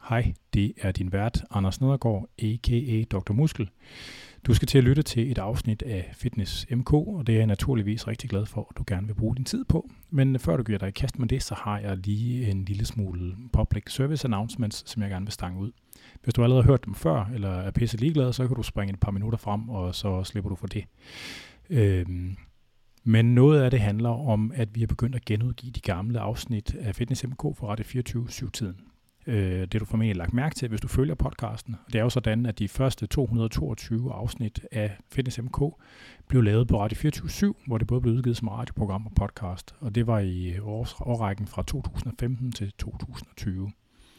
Hej, det er din vært, Anders Nedergaard, a.k.a. Dr. Muskel. Du skal til at lytte til et afsnit af Fitness MK, og det er jeg naturligvis rigtig glad for, at du gerne vil bruge din tid på. Men før du giver dig i kast med det, så har jeg lige en lille smule public service announcements, som jeg gerne vil stange ud. Hvis du allerede har hørt dem før, eller er pisse ligeglad, så kan du springe et par minutter frem, og så slipper du for det. Men noget af det handler om, at vi er begyndt at genudgive de gamle afsnit af Fitness MK for Radio 24/7-tiden. Det du formentlig lagt mærke til, hvis du følger podcasten. Det er jo sådan, at de første 222 afsnit af Fitness MK blev lavet på Radio 24/7, hvor det både blev udgivet som radioprogram og podcast. Og det var i årrækken fra 2015 til 2020.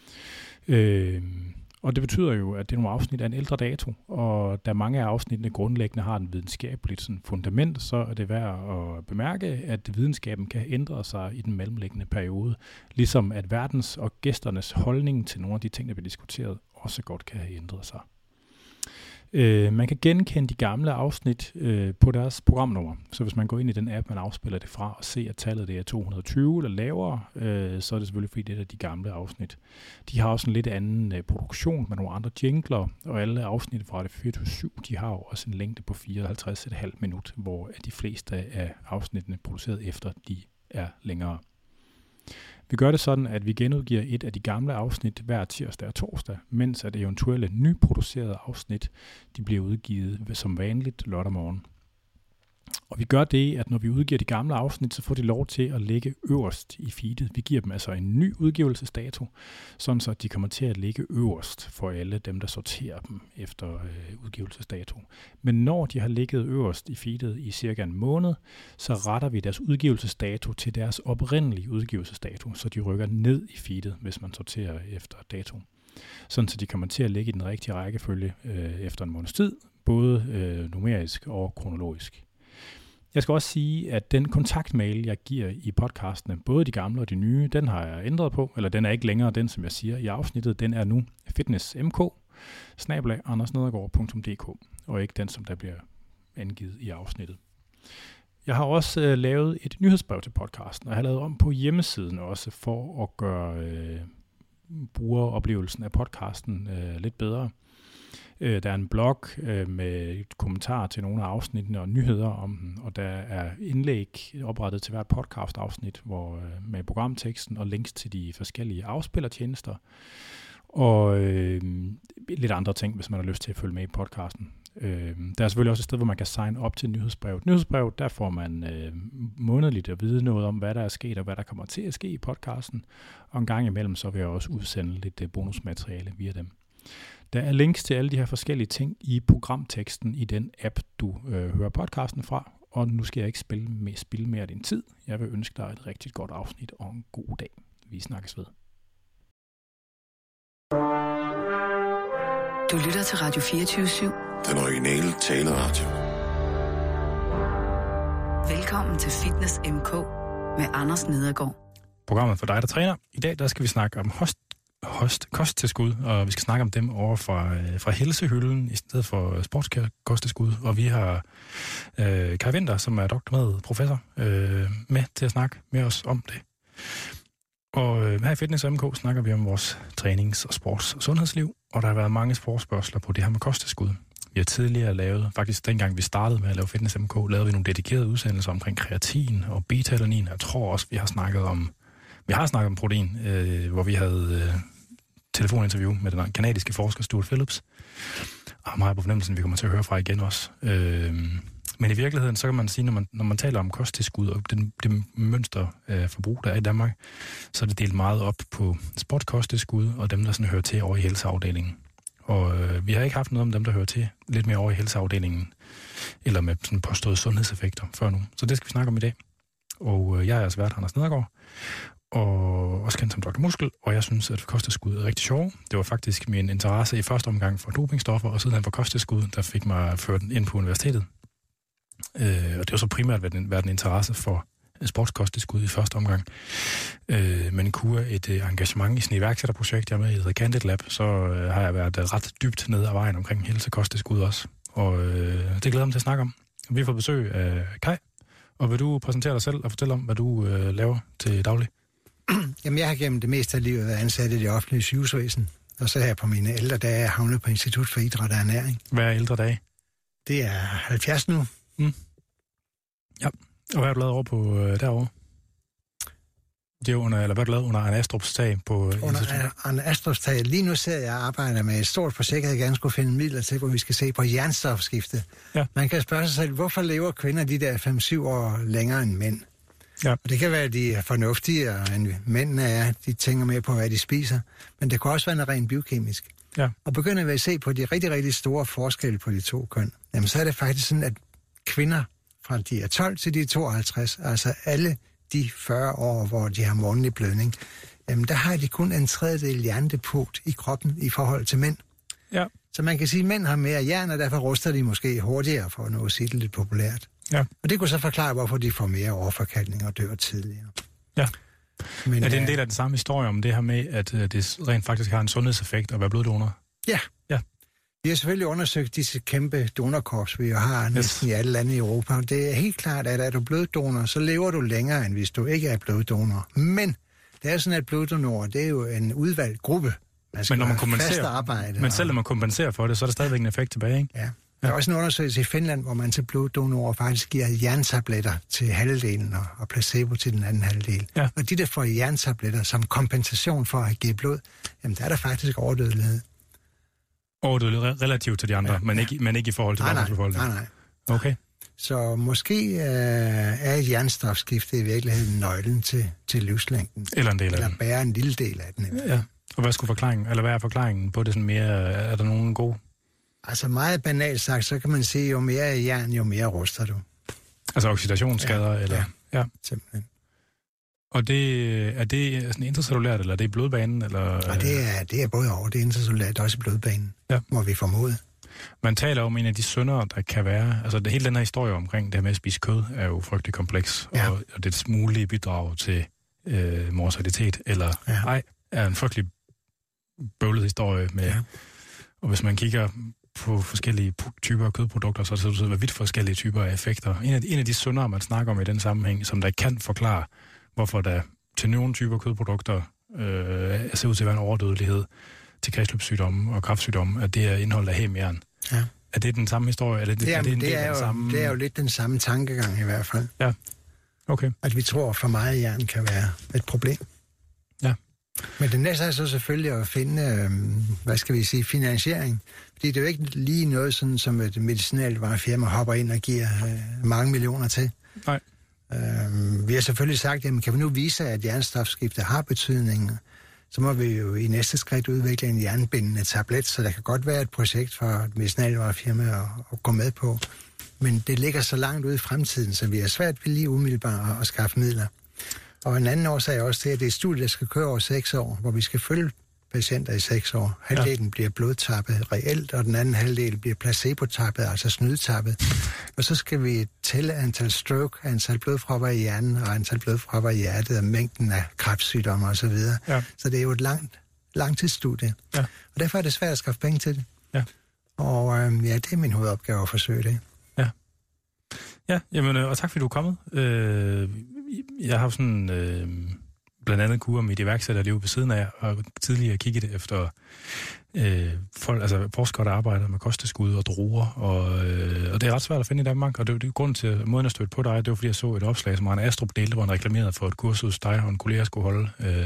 Og det betyder jo, at det er nogle afsnit af en ældre dato, og da mange af afsnittene grundlæggende har en videnskabeligt sådan fundament, så er det værd at bemærke, at videnskaben kan ændre sig i den mellemliggende periode, ligesom at verdens og gæsternes holdning til nogle af de ting, der bliver diskuteret, også godt kan have ændret sig. Man kan genkende de gamle afsnit på deres programnummer. Så hvis man går ind i den app, man afspiller det fra, og ser, at tallet det er 220 eller lavere, så er det selvfølgelig fordi, det er de gamle afsnit. De har også en lidt anden produktion med nogle andre jingler, og alle afsnit fra det 24/7, de har jo også en længde på 54,5 minut, hvor de fleste af afsnittene produceret efter, de er længere. Vi gør det sådan, at vi genudgiver et af de gamle afsnit hver tirsdag og torsdag, mens at eventuelle nyproducerede afsnit, de bliver udgivet som vanligt lørdag morgen. Og vi gør det, at når vi udgiver de gamle afsnit, så får de lov til at ligge øverst i feedet. Vi giver dem altså en ny udgivelsesdato, sådan så de kommer til at ligge øverst for alle dem, der sorterer dem efter udgivelsesdato. Men når de har ligget øverst i feedet i cirka en måned, så retter vi deres udgivelsesdato til deres oprindelige udgivelsesdato, så de rykker ned i feedet, hvis man sorterer efter dato. Sådan så de kommer til at ligge i den rigtige rækkefølge efter en måneds tid, både numerisk og kronologisk. Jeg skal også sige, at den kontaktmail, jeg giver i podcastene, både de gamle og de nye, den har jeg ændret på, eller den er ikke længere den, som jeg siger i afsnittet. Den er nu fitnessmk@andersnedergaard.dk, og ikke den, som der bliver angivet i afsnittet. Jeg har også lavet et nyhedsbrev til podcasten, og jeg har lavet om på hjemmesiden også, for at gøre brugeroplevelsen af podcasten lidt bedre. Der er en blog med et kommentar til nogle af afsnittene og nyheder om den, og der er indlæg oprettet til hvert podcast-afsnit med programteksten og links til de forskellige afspillertjenester, og lidt andre ting, hvis man har lyst til at følge med i podcasten. Der er selvfølgelig også et sted, hvor man kan signe op til nyhedsbrevet. Nyhedsbrevet, der får man månedligt at vide noget om, hvad der er sket og hvad der kommer til at ske i podcasten, og en gang imellem så vil jeg også udsende lidt bonusmateriale via dem. Der er links til alle de her forskellige ting i programteksten i den app, du hører podcasten fra. Og nu skal jeg ikke spille mere af din tid. Jeg vil ønske dig et rigtig godt afsnit og en god dag. Vi snakkes ved. Du lytter til Radio 24/7. Den originale taleradio. Velkommen til Fitness MK med Anders Nedergaard. Programmet for dig, der træner. I dag der skal vi snakke om kosttilskud, og vi skal snakke om dem over fra helsehylden i stedet for sportskosttilskud. Og vi har Kai Winther, som er professor, med til at snakke med os om det. Og her i Fitness MK snakker vi om vores trænings- og sports- og sundhedsliv, og der har været mange forespørgsler på det her med kosttilskud. Vi har tidligere lavet, faktisk dengang vi startede med at lave Fitness MK, lavede vi nogle dedikerede udsendelser omkring kreatin og beta-alanin. Jeg tror også, vi har snakket om protein, hvor vi havde telefoninterview med den kanadiske forsker Stuart Phillips. Og meget på fornemmelsen, vi kommer til at høre fra igen også. Men i virkeligheden, så kan man sige, når man taler om kosttilskud og det mønster af forbrug, der er i Danmark, så er det delt meget op på sportskosttilskud og dem, der sådan hører til over i helseafdelingen. Og vi har ikke haft noget om dem, der hører til lidt mere over i helseafdelingen, eller med sådan påståede sundhedseffekter før nu. Så det skal vi snakke om i dag. Og jeg er altså vært, Anders Nedergaard, og også kendt som Dr. Muskel, og jeg synes, at kosttilskud er rigtig sjov. Det var faktisk min interesse i første omgang for dopingstoffer, og siden for kosttilskud, der fik mig ført ind på universitetet. Og det var så primært været en interesse for sportskosttilskud i første omgang. Men i kur et engagement i sådan et iværksætterprojekt, jeg er med i The Candid Lab, så har jeg været ret dybt nede ad vejen omkring helsekosttilskud også. Og det glæder jeg mig til at snakke om. Vi får besøg af Kai, og vil du præsentere dig selv og fortælle om, hvad du laver til daglig? Jamen, jeg har gennem det meste af livet været ansat i det offentlige sygehusvæsen. Og så her på mine ældre dage er jeg havnet på Institut for Idræt og Ernæring. Hvad er ældre dage? Det er 70 nu. Ja, og hvad har du lavet over på derovre? Det er under, eller hvad har du lavet under Arne Astrups tag på Under Arne Astrups tag. Lige nu sidder jeg og arbejder med et stort projekt, jeg gerne skulle finde midler til, hvor vi skal se på jernstofskifte. Ja. Man kan spørge sig selv, hvorfor lever kvinder de der 5-7 år længere end mænd? Ja. Og det kan være, at de er fornuftigere end mændene er. De tænker mere på, hvad de spiser. Men det kan også være noget rent biokemisk. Ja. Og begynder vi at se på de rigtig, rigtig store forskelle på de to køn, jamen så er det faktisk sådan, at kvinder fra de er 12 til de er 52, altså alle de 40 år, hvor de har månedlig blødning, jamen der har de kun en tredjedel jerndepot i kroppen i forhold til mænd. Ja. Så man kan sige, at mænd har mere jern, og derfor ruster de måske hurtigere, for at nå at sige det lidt populært. Ja. Og det kunne så forklare, hvorfor de får mere overforkalkning og dør tidligere. Ja. Men, er det en del af den samme historie om det her med, at det rent faktisk har en sundhedseffekt at være bloddonor? Ja. Ja. Vi har selvfølgelig undersøgt disse kæmpe donorkorps, vi jo har næsten i alle lande i Europa. Og det er helt klart, at er du bloddonor, så lever du længere, end hvis du ikke er bloddonor. Men det er sådan, at bloddonorer, det er jo en udvalgt gruppe. Men når man kompenserer, men selv når man kompenserer for det, så er der stadigvæk en effekt tilbage, ikke? Ja. Der er også en undersøgelse i Finland, hvor man til bloddonorer faktisk giver jerntabletter til halvdelen og placebo til den anden halvdel. Ja. Og de, der får jerntabletter som kompensation for at give blod, jamen der er der faktisk overdødelighed. Overdødelighed relativt til de andre, ja. men ikke i forhold til verdens befolkning? Nej. Okay. Så måske er et jernstofskifte i virkeligheden nøglen til livslængden. Eller en del af den. Eller bare en lille del af den. Ja. Og hvad er forklaringen på det sådan mere? Er der nogen god? Altså meget banalt sagt, så kan man sige, jo mere jern, jo mere ruster du. Altså oxidationsskader? Ja, eller? Ja, simpelthen. Og er det sådan intercellulært, eller er det i blodbanen? Eller? Ja, det er både over. Det er intercellulært, også i blodbanen, må vi formode. Man taler om en af de synder, der kan være. Altså hele den her historie omkring det her med at spise kød, er jo frygtelig kompleks. Ja. Og det mulige bidrag til mortalitet, eller ej, er en frygtelig bøvlet historie med... Ja. Og hvis man kigger på forskellige typer af kødprodukter, så er det så vidt forskellige typer af effekter. En af de synder, man snakker om i den sammenhæng, som der kan forklare, hvorfor der til nogle typer kødprodukter ser ud til at være en overdødelighed til kredsløbssygdomme og kræftsygdomme, at det er indholdet af hæmjern. Ja. Er det den samme historie? Det er jo lidt den samme tankegang i hvert fald. Ja, okay. At vi tror, at for meget jern kan være et problem. Ja. Men det næste er så selvfølgelig at finde, finansiering. Fordi det er jo ikke lige noget, sådan, som et medicinalvarefirma hopper ind og giver mange millioner til. Nej. Vi har selvfølgelig sagt, jamen kan vi nu vise, at jernstofskifte har betydning, så må vi jo i næste skridt udvikle en jernbindende tablet, så der kan godt være et projekt for et medicinalvarefirma at gå med på. Men det ligger så langt ude i fremtiden, så vi er svært ved lige umiddelbart at skaffe midler. Og en anden årsag er også det, at det er et studie, der skal køre over 6 år, hvor vi skal følge patienter i 6 år. Halvdelen bliver blodtappet reelt, og den anden halvdel bliver placebo-tappet, altså snydtappet. Og så skal vi tælle antal stroke, antal blodpropper i hjernen og antal blodpropper i hjertet og mængden af kræftsygdomme osv. Ja. Så det er jo et langtidsstudie. Ja. Og derfor er det svært at skaffe penge til det. Ja. Og det er min hovedopgave at forsøge det. Ja, jamen, og tak fordi du er kommet. Jeg har sådan blandt andet kur mit iværksætterliv ved siden af, og tidligere kigget efter folk, altså forskere, der arbejder med kosttilskud og druer, og det er ret svært at finde i Danmark, og det er grunden til, at måden at støtte på dig, det var fordi jeg så et opslag, som Arne Astrup delte, hvor han reklamerede for et kursus, dig og en kollega skulle holde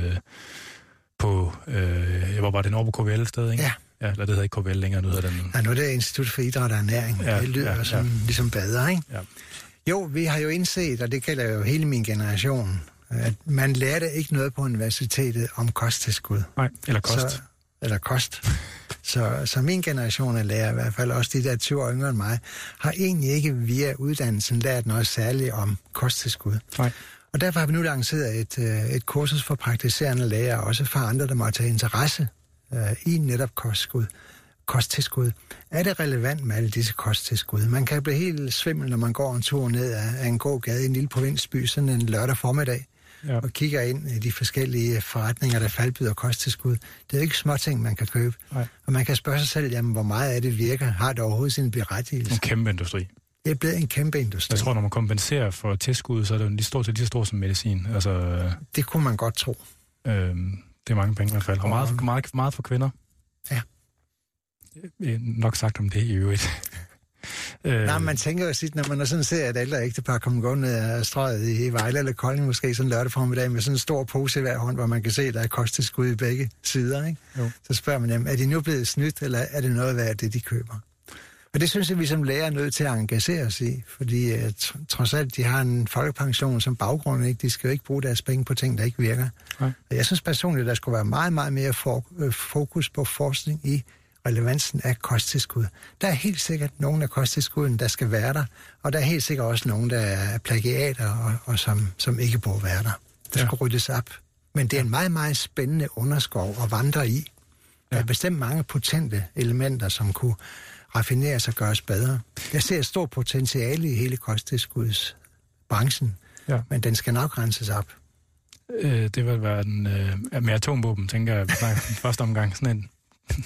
på, hvor var det en over på KVL sted, ikke? Ja. Ja, eller det hedder ikke KVL længere, nu hedder den... Ja, nu er det Institut for Idræt og Ernæring. Ja, det lyder sådan ligesom bader, ikke? Ja. Jo, vi har jo indset, og det gælder jo hele min generation, at man lærte ikke noget på universitetet om kosttilskud. Nej, eller kost. Kost. Så min generation af lærer, i hvert fald også de der 20 år yngre end mig, har egentlig ikke via uddannelsen lært noget særligt om kosttilskud. Nej. Og derfor har vi nu lanceret et kursus for praktiserende læger, og også for andre, der måtte have interesse i netop kosttilskud. Er det relevant med alle disse kosttilskud? Man kan blive helt svimmel, når man går en tur ned af en god gade i en lille provinsby, sådan en lørdag formiddag, og kigger ind i de forskellige forretninger, der faldbyder kosttilskud. Det er jo ikke småting, man kan købe. Nej. Og man kan spørge sig selv, jamen, hvor meget af det virker? Har det overhovedet sin berettigelse? En kæmpe industri. Det er blevet en kæmpe industri. Jeg tror, når man kompenserer for tilskud, så er det lige så som medicin. Altså, det kunne man godt tro. Det er mange penge i hvert fald. Og meget for kvinder. Ja. Nok sagt om det i øvrigt. Nej, man tænker jo sit, når man sådan ser et ældre ægtepar komme gående ned ad strøget i Vejle eller Kolding, måske sådan lørdag formiddag, med sådan en stor pose i hver hånd, hvor man kan se, at der er kosttilskud i begge sider, ikke? Jo. Så spørger man dem, er de nu blevet snydt, eller er det noget værd, det de køber? Og det synes jeg, vi som lærer er nødt til at engagere os i, fordi trods alt, de har en folkepension som baggrund, ikke? De skal jo ikke bruge deres penge på ting, der ikke virker. Nej. Og jeg synes personligt, der skulle være meget, meget mere fokus på forskning i relevansen af kosttilskud. Der er helt sikkert nogle af kosttilskuden, der skal være der, og der er helt sikkert også nogle, der er plagiater, og som ikke burde være der. Der skal ryddes op. Men det er en meget, meget spændende underskov at vandre i. Der er bestemt mange potente elementer, som kunne raffineres og gøres bedre. Jeg ser et stort potentiale i hele kosttilskudsbranchen, men den skal nok renses op. Det vil være med atomvåben, tænker jeg, i første omgang. Sådan en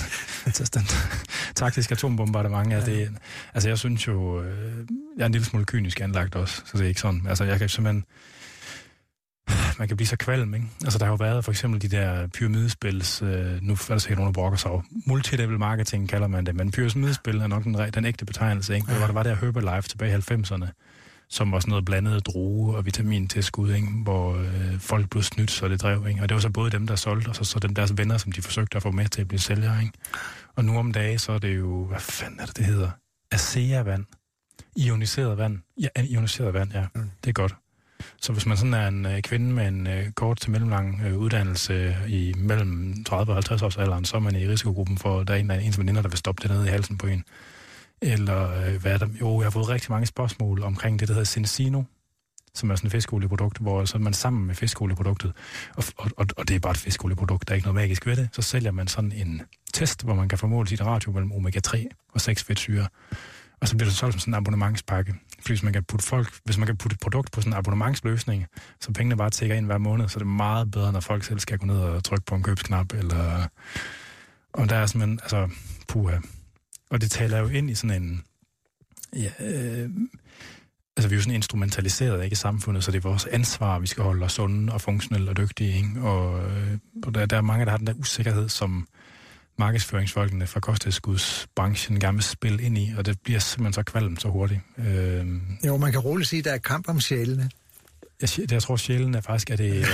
taktisk atombombardement. Altså, jeg synes jo, jeg er en lille smule kynisk anlagt også, så det er ikke sådan. Altså, jeg kan simpelthen... Man kan blive så kvalm, ikke? Altså, der har jo været for eksempel de der pyramidespils, nu er der sikkert nogen, der brokker sig over. Multilevel marketing kalder man det, men pyramidespil er nok den ægte betegnelse, ikke? Der var der Herbalife tilbage i 90'erne, som var sådan noget blandet droge og vitamintilskud, ikke? Hvor folk blev snydt, så det drev, ikke? Og det var så både dem, der solgte, og så dem deres venner, som de forsøgte at få med til at blive sælgere, ikke? Og nu om dagen, så er det jo, hvad fanden er det hedder? ASEA-vand. Ioniseret vand. Ja, ioniseret vand, ja. Det er godt. Så hvis man sådan er en kvinde med en kort til mellemlang uddannelse i mellem 30 og 50 års alderen, så er man i risikogruppen for, at der er en af ens veninder, der vil stoppe det nede i halsen på en. Eller hvad er der? Jo, jeg har fået rigtig mange spørgsmål omkring det, der hedder Cincino, som er sådan et fiskolieprodukt, hvor så er man sammen med fiskolieeproduktet, og det er bare et fiskolieprodukt, der er ikke noget magisk ved det. Så sælger man sådan en test, hvor man kan formåle sit ratio mellem omega-3 og 6 fedtsyre. Og så bliver det solgt som sådan en abonnementspakke. Fordi hvis man kan putte et produkt på sådan en abonnementsløsning, så pengene bare tækker ind hver måned, så er det meget bedre, når folk selv skal gå ned og trykke på en købsknap, eller... Og der er simpelthen, altså, puha. Og det taler jo ind i sådan en... Ja, altså, vi er jo sådan instrumentaliseret, ikke, i samfundet, så det er vores ansvar, vi skal holde os sunde og funktionelle og dygtige, ikke? Og der er mange, der har den der usikkerhed, som markedsføringsfolkene fra kosttilskudsbranchen gerne vil spille ind i, og det bliver simpelthen så kvalmt så hurtigt. Jo, man kan roligt sige, at der er kamp om sjælene. Jeg tror, sjælen er faktisk, at det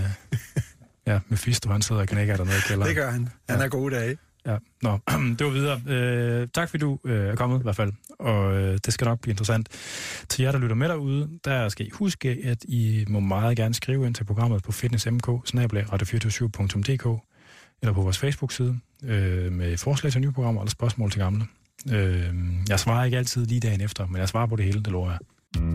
ja, Mephisto, han sidder og knækker dernede i kælderen. Det gør han. Han er gode dage. Ja, nå, det var videre. Tak fordi du er kommet i hvert fald, og det skal nok blive interessant. Til jer, der lytter med derude, der skal I huske, at I må meget gerne skrive ind til programmet på fitnessmk@radio247.dk eller på vores Facebook-side med forslag til nye programmer eller spørgsmål til gamle. Jeg svarer ikke altid lige dagen efter, men jeg svarer på det hele, det lover jeg.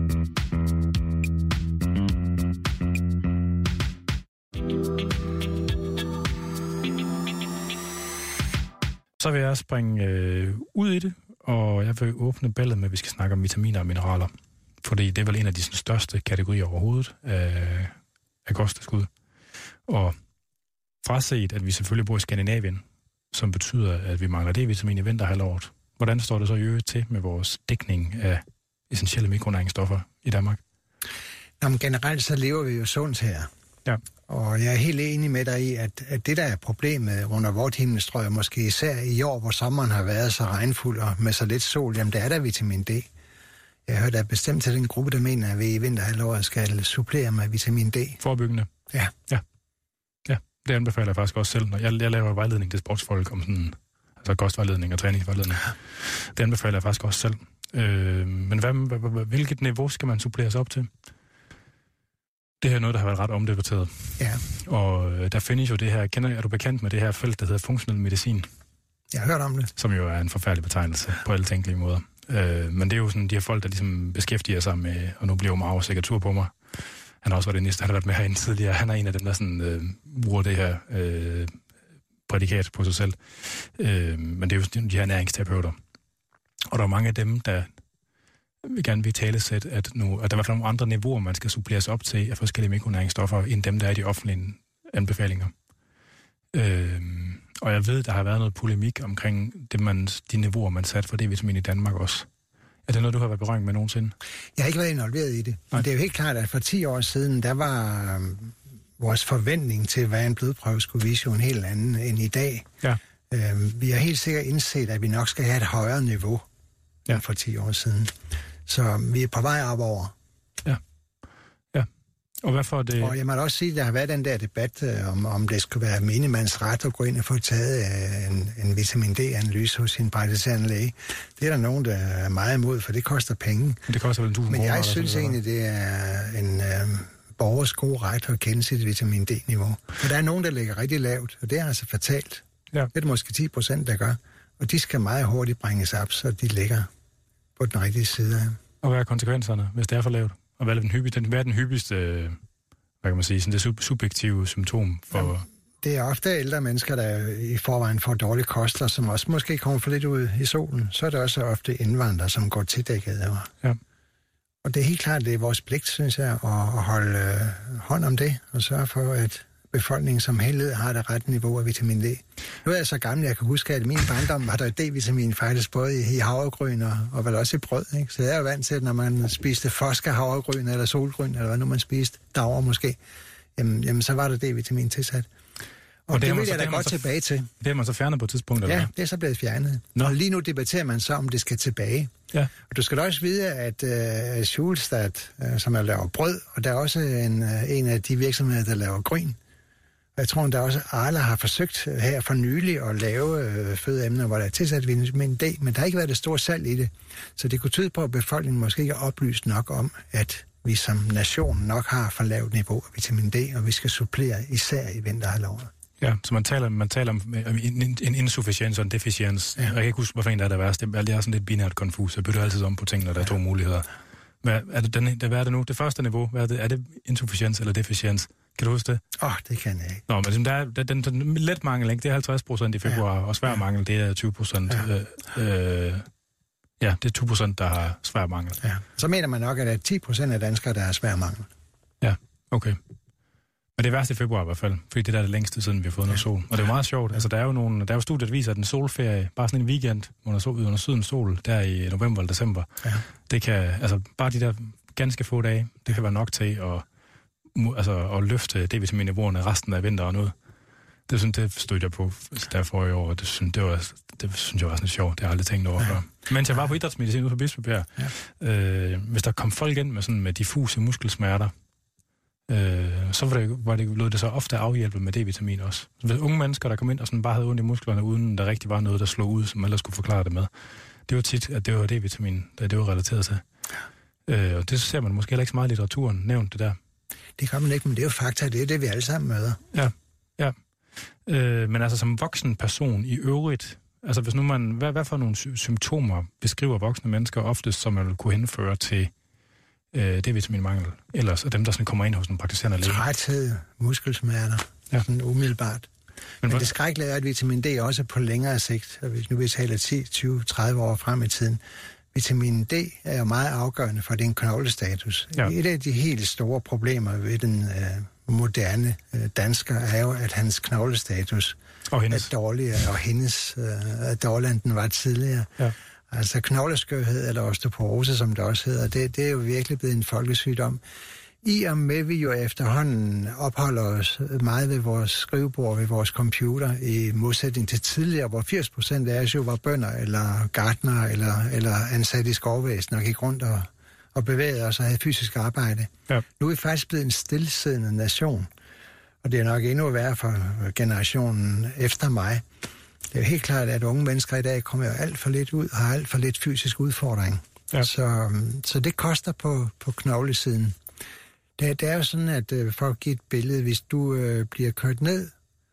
Så vil jeg springe ud i det, og jeg vil åbne ballet med, at vi skal snakke om vitaminer og mineraler. Fordi det er vel en af de største kategorier overhovedet af kosttilskud. Og fraset, at vi selvfølgelig bor i Skandinavien, som betyder, at vi mangler D-vitamin i vinterhalvåret. Hvordan står det så i øvrigt til med vores dækning af essentielle mikronæringsstoffer i Danmark? Jamen, generelt så lever vi jo sundt her. Ja. Og jeg er helt enig med dig i, at det, der er problemet under vort himmelstrøg, måske især i år, hvor sommeren har været så regnfuld og med så lidt sol, jamen der er der vitamin D. Jeg hørte da bestemt til den gruppe, der mener, at vi i vinterhalvåret skal supplere med vitamin D. Forebyggende? Ja. Det anbefaler jeg faktisk også selv. Når jeg laver vejledning til sportsfolk om sådan, altså kostvejledning og træningsvejledning. Det anbefaler jeg faktisk også selv. Men hvilket niveau skal man supplere sig op til? Det her er noget, der har været ret omdebatteret. Ja. Og der findes jo det her, er du bekendt med det her felt, der hedder funktionel medicin? Jeg har hørt om det. Som jo er en forfærdelig betegnelse på alle tænkelige måder. Men det er jo sådan de her folk, der ligesom beskæftiger sig med, og nu bliver jo meget sikkert tur på mig. Han har også været han har været med herinde tidligere. Han er en af dem, der sådan, bruger det her prædikat på sig selv. Men det er jo de her næringsterapeuter. Og der er mange af dem, der gerne vil talesætte, at der er i hvert fald nogle andre niveauer, man skal suppleres op til af forskellige mikronæringsstoffer, end dem, der er i de offentlige anbefalinger. Og jeg ved, der har været noget polemik omkring de niveauer, man satte for D-vitamin i Danmark også. Er det noget, du har været berøring med nogensinde? Jeg har ikke været involveret i det. Men det er jo helt klart, at for 10 år siden, der var vores forventning til, hvad en blodprøve skulle vise, jo en helt anden end i dag. Ja. Vi har helt sikkert indset, at vi nok skal have et højere niveau end for 10 år siden. Så vi er på vej op over. Ja. Og hvad for det? Og jeg må også sige, at der har været den der debat, om det skulle være minimands ret at gå ind og få taget en vitamin D-analyse hos sin praktiserende læge. Det er der nogen, der er meget imod, for det koster penge. Det koster vel 1.000 kroner. Men jeg synes egentlig, det er en borgers gode ret at kende sit vitamin D-niveau. For der er nogen, der ligger rigtig lavt, og det er altså fatalt. Ja. Det er det måske 10%, der gør. Og de skal meget hurtigt bringes op, så de ligger på den rigtige side. Og hvad er konsekvenserne, hvis det er for lavt? Og hvad er den hyppigste, hvad kan man sige, sådan det subjektive symptom for... Jamen, det er ofte ældre mennesker, der i forvejen får dårlige koster, som også måske kommer for lidt ud i solen. Så er det også ofte indvandrere, som går tildækket. Ja. Og det er helt klart, det er vores pligt, synes jeg, at holde hånd om det, og sørge for, at befolkningen som helhed har det rette niveau af vitamin D. Nu er jeg så gammel, jeg kan huske, at i min barndom var der D-vitamin faktisk både i havregryn og vel også i brød. Ikke? Så jeg er jo vant til, at når man spiste foska havregryn eller solgryn, eller hvad nu man spiste, derovre måske, jamen så var der D-vitamin tilsat. Og det vil jeg da godt tilbage til. Det er man så fjernet på et tidspunkt, eller ja, det er så blevet fjernet. Og lige nu debatterer man så, om det skal tilbage. Ja. Og du skal da også vide, at Schulstad, som laver brød, og der er også en af de virksomheder, der laver gryn. Jeg tror, der også Arla har forsøgt her for nylig at lave fødeemner, hvor der er tilsat vitamin D, men der har ikke været det store salg i det. Så det kunne tyde på, at befolkningen måske ikke er oplyst nok om, at vi som nation nok har for lavt niveau af vitamin D, og vi skal supplere især i vinterhalvåret. Ja, så man taler om en insufficiens og en deficiens. Ja. Jeg kan ikke huske, hvorfor en der er værst. Det er sådan lidt binært konfus. Jeg bytter altid om på ting, når der er to muligheder. Hvad er det nu? Det første niveau, hvad er det? Er det insufficiens eller deficiens? Kan du huske det? Det kan jeg ikke. Nå, men der er den let mangel, ikke? Det er 50% i februar, og svær mangel, det er 20%. Ja, det er 2%, der har svær mangel. Ja. Så mener man nok, at det er 10% af danskere, der har svær mangel. Ja, okay. Men det er værst i februar i hvert fald, fordi det er det længste siden, vi har fået noget sol. Og det er jo meget sjovt. Altså, der er jo studier, der viser, at en solferie, bare sådan en weekend under sydens sol, der i november eller december, det kan, altså bare de der ganske få dage, det kan være nok til at løfte D-vitaminniveauerne resten af vinteren ud. Det stod jeg på der forrige år, og det synes jeg var sådan sjovt. Det har jeg aldrig tænkt over før. Mens jeg var på idrætsmedicin ude på Bispebjerg, hvis der kom folk ind med diffuse muskelsmerter, så lød det så ofte afhjælpet med D-vitamin også. Så hvis unge mennesker, der kom ind og sådan bare havde ondt i musklerne, uden der rigtig var noget, der slog ud, som ellers skulle forklare det med, det var tit, at det var D-vitamin, det var relateret til. Og det ser man måske heller ikke så meget i litteraturen, nævnt det der. Det kan man ikke, men det er jo fakta, det er det, vi alle sammen møder. Ja. Men altså som voksen person i øvrigt, altså hvis nu man, hvad for nogle symptomer beskriver voksne mennesker oftest, som man vil kunne henføre til D-vitaminmangel, ellers og dem, der sådan kommer ind hos en praktiserende læge? Træthed, muskelsmerter, sådan umiddelbart. Men det skrækkelige er, at vitamin D også på længere sigt, og hvis nu vi taler 10, 20, 30 år frem i tiden, vitamin D er jo meget afgørende for din knoglestatus. Ja. Et af de helt store problemer ved den moderne dansker er jo, at hans knoglestatus er dårligere, og hendes er dårligere, end den var tidligere. Ja. Altså knogleskørhed eller osteoporose, som det også hedder, det er jo virkelig blevet en folkesygdom. I og med, vi jo efterhånden opholder os meget ved vores skrivebord, ved vores computer, i modsætning til tidligere, hvor 80% af os jo var bønder, eller gartnere, eller ansatte i skovvæsen, og gik rundt og bevægede os og havde fysisk arbejde. Ja. Nu er vi faktisk blevet en stillesiddende nation, og det er nok endnu værre for generationen efter mig. Det er jo helt klart, at unge mennesker i dag kommer jo alt for lidt ud og har alt for lidt fysisk udfordring. Ja. Så det koster på knoglesiden. Det er jo sådan, at for at give et billede, hvis du bliver kørt ned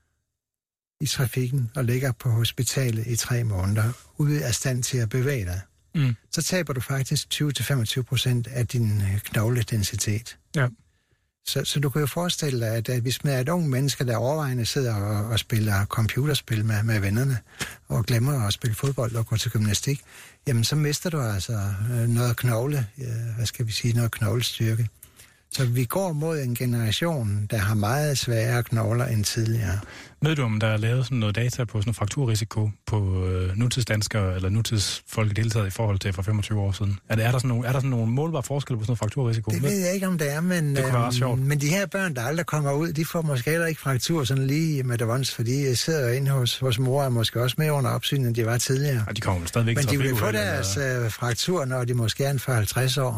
i trafikken og ligger på hospitalet i 3 måneder, ude af stand til at bevæge dig, så taber du faktisk 20-25% af din knogledensitet. Ja. Så du kan jo forestille dig, at hvis man er et ung menneske, der overvejende sidder og spiller computerspil med vennerne, og glemmer at spille fodbold og gå til gymnastik, jamen så mister du altså noget knoglestyrke. Så vi går mod en generation, der har meget sværere knogler end tidligere. Ved du, om der er lavet sådan noget data på sådan noget frakturrisiko på nutidsdanskere eller nutidsfolk i deltaget i forhold til for 25 år siden? Er der sådan nogle målbare forskelle på sådan noget frakturrisiko? Det ved jeg ikke, om det er, men, det kunne være sjovt. Men de her børn, der aldrig kommer ud, de får måske heller ikke fraktur sådan lige med devons, fordi de sidder inde hos mor og måske også mere under opsyn, end de var tidligere. Ja, de kommer stadigvæk. Men de vil få deres fraktur, når de måske er for 50 år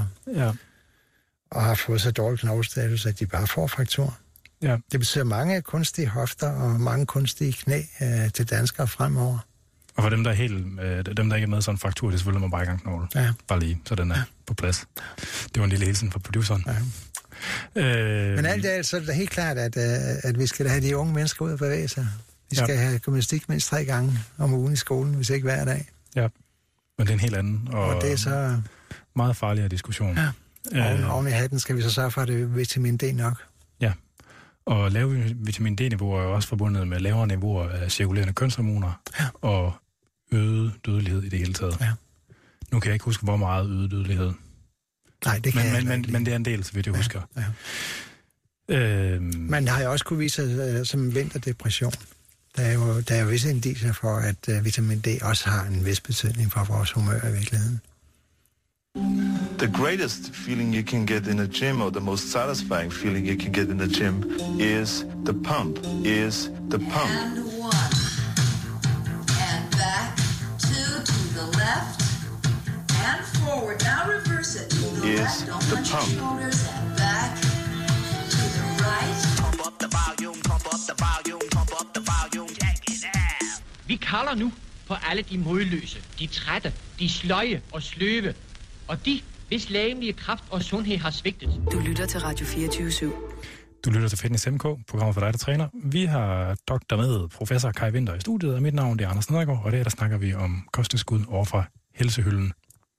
og har fået så dårlig knoglestatus, at de bare får fraktur. Ja. Det betyder mange kunstige hofter og mange kunstige knæ til danskere fremover. Og for dem, der ikke er med sådan en fraktur, det er selvfølgelig bare i gang knogle. Ja. Bare lige, så den er på plads. Det var en lille hilsen fra produceren. Ja. Men alt i alt, så er det helt klart, at vi skal have de unge mennesker ud og bevæge sig. Vi skal have gymnastik mindst 3 gange om ugen i skolen, hvis ikke hver dag. Ja, men det er en helt anden og det er så meget farligere diskussion. Ja. Oven i hatten skal vi så sørge for, at det er vitamin D nok. Ja, og lave vitamin D-niveauer er jo også forbundet med lavere niveauer af cirkulerende kønshormoner og øget dødelighed i det hele taget. Ja. Nu kan jeg ikke huske, hvor meget øget dødelighed. Nej, det kan men det er en del, så vidt jeg husker. Ja. Man har jo også kunne vise som vinterdepression. Der er jo visse indicier for, at vitamin D også har en vis betydning for vores humør i virkeligheden. The greatest feeling you can get in a gym, or the most satisfying feeling you can get in a gym, is the pump. And 1. And back. 2 to the left. And forward. Now reverse it. To the left. Don't punch your shoulders. And back. To the right. Pump up the volume, pump up the volume, pump up the volume. Check it out. Vi kalder nu på alle de modløse, de trætte, de sløje og sløve, og de, hvis lægemlige kraft og sundhed har svigtet. Du lytter til Radio 24/7. Du lytter til Fitness MK, programmet for dig, der træner. Vi har doktor med professor Kai Winther i studiet, og mit navn er Anders Nedergaard, og der snakker vi om kosttilskud over fra helsehylden.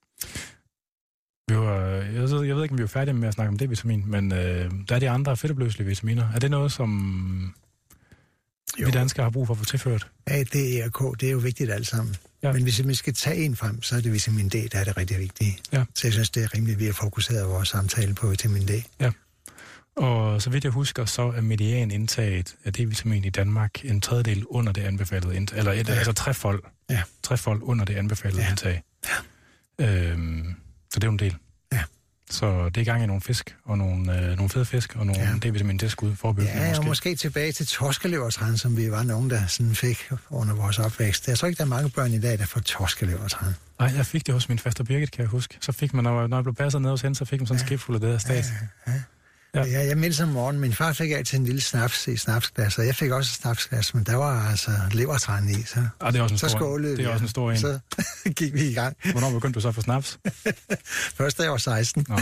Jeg ved ikke, om vi er færdige med at snakke om D-vitamin, men der er de andre fedtopløselige vitaminer. Er det noget, som vi danskere har brug for at få tilført? A, D, E og K, det er jo vigtigt alt sammen. Ja. Men hvis vi skal tage en frem, så er det vitamin D, der er det rigtig vigtige. Ja. Så jeg synes, det er rimeligt, at vi har fokuseret vores samtale på vitamin D. Ja. Og så vidt jeg husker, så er median indtaget af D-vitamin i Danmark en tredjedel under det anbefalede indtag. Eller altså trefold under det anbefalede indtag. Ja. Så det er jo en del. Ja. Så det er i gang i nogle fisk, og nogle fede fisk, og nogle D-vitamin-tilskud forebyggende. Ja, og måske tilbage til torskelevertræn, som vi var nogen, der sådan fik under vores opvækst. Jeg tror ikke, der er mange børn i dag, der får torskelevertræn. Nej, jeg fik det hos min faster Birgit, kan jeg huske. Så fik man, når jeg blev passet ned hos hende, så fik man sådan en skibfuld af det der stats. Ja, jeg mindste om morgenen. Min far fik altid en lille snaps i snapsglas, og jeg fik også et snapsglas, men der var altså levertræn i, så, det er også en så skålede det er også en stor en. Så gik vi i gang. Hvornår begyndte du så at få snaps? Først da jeg var 16. Nå,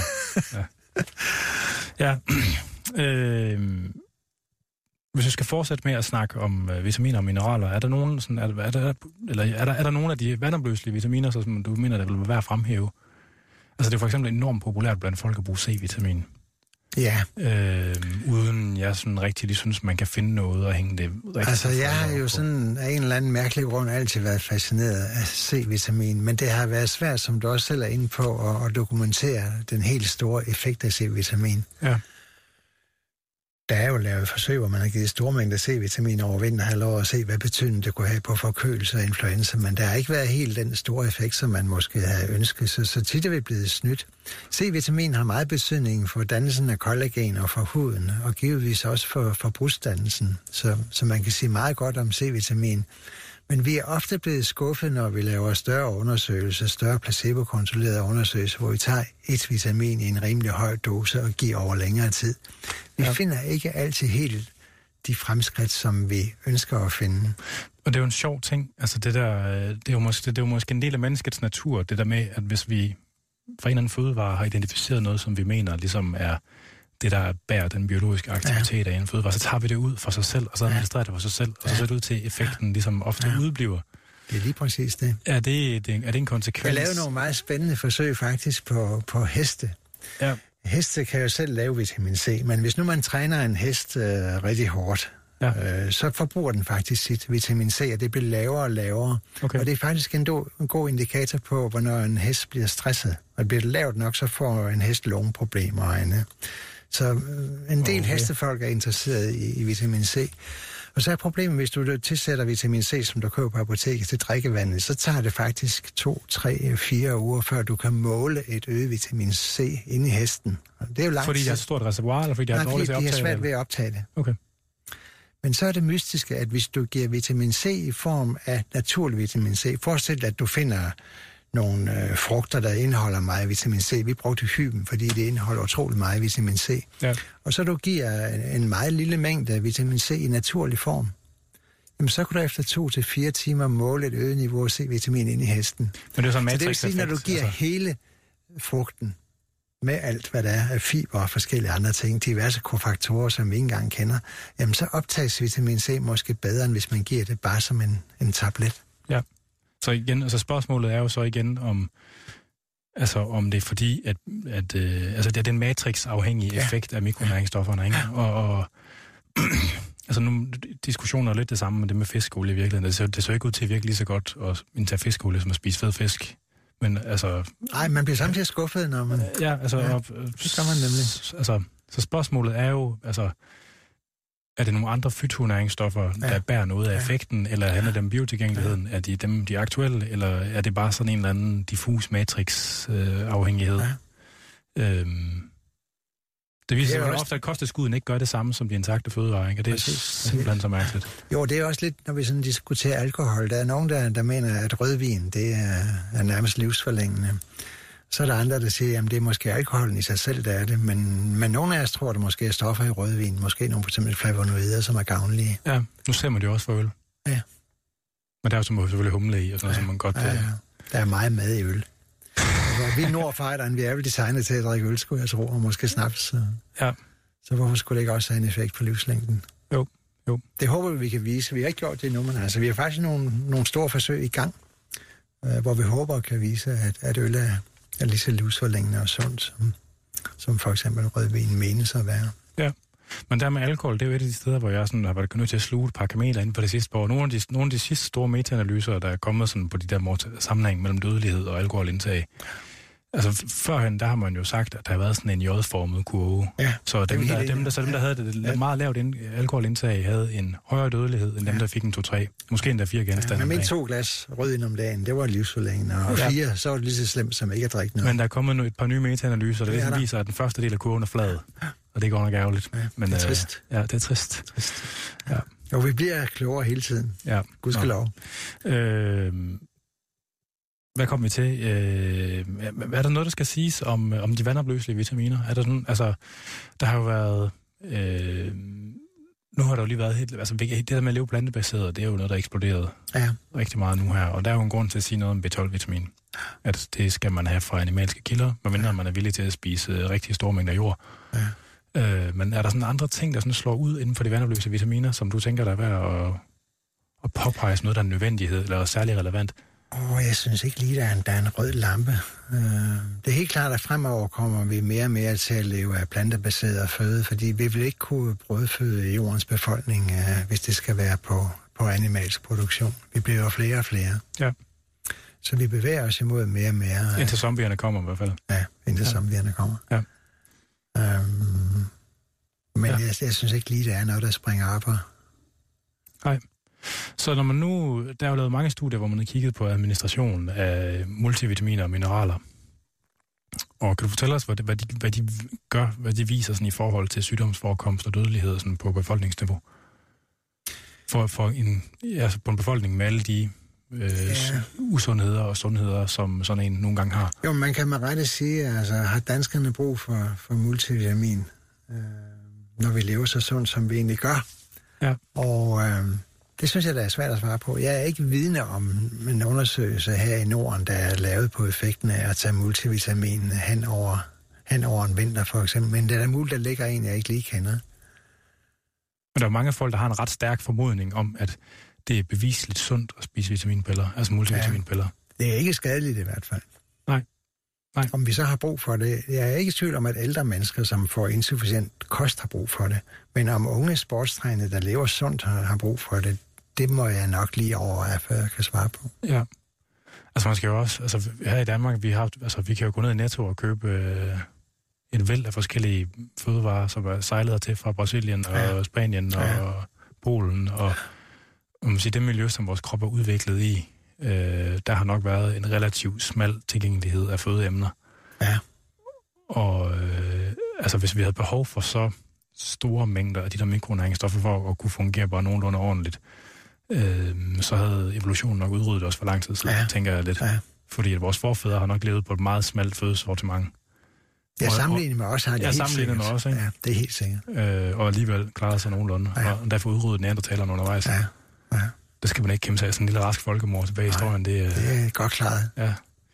ja. Hvis vi skal fortsætte med at snakke om vitaminer og mineraler, er der nogen sådan, er der nogen af de vandopløselige vitaminer, som du mener, der vil være værd at fremhæve? Altså det er for eksempel enormt populært blandt folk at bruge C-vitamin. Ja. Uden jeg sådan rigtig synes, man kan finde noget og hænge det rigtig. Altså jeg har jo sådan af en eller anden mærkelig grund altid været fascineret af C-vitamin, men det har været svært, som du også selv er inde på, at dokumentere den helt store effekt af C-vitamin. Ja. Der er jo lavet forsøg, hvor man har givet store mængder C-vitamin over vinterhalvåret og se, hvad betydning det kunne have på forkølelse og influenza, men der har ikke været helt den store effekt, som man måske havde ønsket, så tit er vi blevet snydt. C-vitamin har meget betydning for dannelsen af kollagen og for huden, og givetvis også for brystdannelsen, så man kan sige meget godt om C-vitamin. Men vi er ofte blevet skuffet, når vi laver større undersøgelser, større placebo-kontrollerede undersøgelser, hvor vi tager et vitamin i en rimelig høj dose og giver over længere tid. Vi finder ikke altid helt de fremskridt, som vi ønsker at finde. Og det er jo en sjov ting. Altså det er jo måske en del af menneskets natur, det der med, at hvis vi fra en eller anden fødevare har identificeret noget, som vi mener ligesom er det, der bærer den biologiske aktivitet af en fødevare, så tager vi det ud for sig selv, og så administrerer det for sig selv, og så ser det ud til, at effekten ligesom ofte udebliver. Det er lige præcis det. Er det en konsekvens? Jeg lavede nogle meget spændende forsøg faktisk på heste. Ja. Heste kan jo selv lave vitamin C, men hvis nu man træner en hest rigtig hårdt, så forbruger den faktisk sit vitamin C, og det bliver lavere og lavere. Okay. Og det er faktisk en god indikator på, hvornår en hest bliver stresset. Og det bliver lavt nok, så får en hest lungeproblemer og andet. Så en del hestefolk er interesseret i vitamin C. Og så er problemet, hvis du tilsætter vitamin C, som du køber på apoteket til drikkevandet, så tager det faktisk 2, 3, 4 uger, før du kan måle et øget vitamin C inde i hesten. Og det er jo lang tid. Fordi de har så stort reservoir, eller fordi de har dårligt til at optage det? Nej, fordi de har svært ved at optage det. Okay. Men så er det mystiske, at hvis du giver vitamin C i form af naturlig vitamin C, forestil dig, at du finder nogle frugter, der indeholder meget vitamin C. Vi brugte hyben, fordi det indeholder utrolig meget vitamin C. Ja. Og så du giver en meget lille mængde af vitamin C i naturlig form, jamen så kan du efter 2 til 4 timer måle et øget niveau af C-vitamin ind i hesten. Men det er sådan så det vil sige, når du giver hele frugten med alt, hvad der er af fiber og forskellige andre ting, diverse kofaktorer, som vi ikke engang kender, jamen så optages vitamin C måske bedre, end hvis man giver det bare som en tablet. Ja. Så igen, altså spørgsmålet er jo så igen om det er fordi, at det er den matrix-afhængige effekt af mikronæringsstofferne, ikke? Og altså nu diskussioner er lidt det samme med det med fiskolie i virkeligheden. Det så ikke ud til at virke lige så godt at indtage fiskolie, som at spise fed fisk. Men altså... Nej, man bliver samtidig skuffet, når man... Ja, altså... Ja, det kan man nemlig. Altså, så spørgsmålet er jo, altså... Er det nogle andre fytonæringsstoffer, der bærer noget af effekten, eller handler det om biotilgængeligheden? Er de dem, de aktuelle, eller er det bare sådan en eller anden diffus matrix-afhængighed? Det viser sig også ofte, at kosttilskuden ikke gør det samme som de intakte fødevarer, ikke? Og det er simpelthen så mærkeligt. Jo, det er også lidt, når vi sådan diskuterer alkohol. Der er nogen, der mener, at rødvin, det er nærmest livsforlængende. Så er der andre, der siger, at det er måske alkoholen i sig selv, der er det. Men nogle af os tror, at det måske er stoffer i rødvin. Måske nogle for eksempel flavonoider, som er gavnlige. Ja, nu ser man det jo også for øl. Ja. Men der er jo selvfølgelig humle i, og sådan noget, som man godt... Ja. Der er meget mad i øl. Altså, vi er nordfighteren, vi er vel designet til at drikke øl, skulle jeg tro, og måske snaps. Så hvorfor skulle det ikke også have en effekt på livslængden? Jo. Det håber vi kan vise. Vi har ikke gjort det endnu, men altså, vi har faktisk nogle store forsøg i gang, hvor vi håber kan vise, at øl er lige så livsforlængende og sundt, som for eksempel rødvin menes at være. Ja, men der med alkohol, det er jo et af de steder, hvor jeg sådan har været nødt til at sluge et par kameler inden for det sidste år. Nogle af de sidste store metaanalyser, der er kommet sådan på de der sammenhæng mellem dødelighed og alkoholindtag. Altså førhen, der har man jo sagt, at der har været sådan en J-formet kurve. Ja, så dem, der havde det meget lavt alkoholindtag, havde en højere dødelighed, end dem, der fik en 2-3. Måske endda 4 genstande. Men 2 glas rødvin om dagen, det var livsforlængende. Og 4, så var det lige så slemt, som ikke at drikke noget. Men der er kommet et par nye metaanalyser, der ligesom viser, at den første del af kurven er flad. Og det går nok ærgerligt. Ja, men, det er trist. Ja, det er trist. Ja. Og vi bliver klogere hele tiden. Ja. Gudskelov. Hvad kommer vi til? Er der noget, der skal siges om de vandopløselige vitaminer? Er der sådan, altså, der har jo været... nu har der jo lige været helt... Altså, det der med at leve plantebaseret, det er jo noget, der er eksploderet rigtig meget nu her. Og der er jo en grund til at sige noget om B12-vitamin. At det skal man have fra animalske kilder, medmindre man er villig til at spise rigtig store mængder jord. Ja. Men er der sådan andre ting, der sådan slår ud inden for de vandopløselige vitaminer, som du tænker, der er værd at påpege noget, der er en nødvendighed, eller er særlig relevant? Jeg synes ikke lige, der er en rød lampe. Det er helt klart, at fremover kommer vi mere og mere til at leve af plantebaseret føde, fordi vi vil ikke kunne brødføde jordens befolkning, hvis det skal være på animalsk produktion. Vi bliver jo flere og flere. Ja. Så vi bevæger os imod mere og mere. Indtil zombierne kommer i hvert fald. Ja, indtil zombierne kommer. Ja. Men jeg synes ikke lige, der er noget, der springer op. Nej. Så når man nu, der er jo lavet mange studier, hvor man har kigget på administration af multivitaminer og mineraler. Og kan du fortælle os, hvad de gør, hvad de viser sådan i forhold til sygdomsforekomst og dødelighed sådan på befolkningsniveau? For på en befolkning med alle de usundheder og sundheder, som sådan en nogle gange har. Jo, man kan med rette sige, altså har danskerne brug for multivitamin, når vi lever så sundt, som vi egentlig gør. Ja. Og det synes jeg, der er svært at svare på. Jeg er ikke vidne om en undersøgelse her i Norden, der er lavet på effekten af at tage multivitamin hen over en vinter, for eksempel. Men det er da muligt, der ligger en, jeg ikke lige kender. Men der er mange folk, der har en ret stærk formodning om, at det er bevisligt sundt at spise vitaminpiller, altså multivitaminpiller. Ja, det er ikke skadeligt i hvert fald. Nej. Nej. Om vi så har brug for det. Jeg er ikke i tvivl om, at ældre mennesker, som får insufficient kost, har brug for det. Men om unge sportstrænere, der lever sundt, har brug for det, det må jeg nok lige overveje, før jeg kan svare på. Ja. Altså man skal jo også, altså her i Danmark, vi kan jo gå ned i Netto og købe en væld af forskellige fødevarer, som er sejlet til fra Brasilien og Spanien og Polen, og man siger, det miljø, som vores krop er udviklet i, der har nok været en relativt smal tilgængelighed af fødeemner. Ja. Og altså hvis vi havde behov for så store mængder af de der mikronæringsstoffer for at kunne fungere bare nogenlunde ordentligt, så havde evolutionen nok udryddet os for lang tid siden, tænker jeg lidt. Ja. Fordi at vores forfædre har nok levet på et meget smalt fødesortiment. Jeg sammenligner med os har det helt sikkert. Sammenligner med os, ikke? Ja, det er helt sikkert. Og alligevel klarede sig nogenlunde. Ja. Og derfor udryddet neandertalerne undervejs. Ja. Ja. Det skal man ikke kæmpe sig af, sådan en lille rask folkemord tilbage i historien. Det er godt klaret. Ja.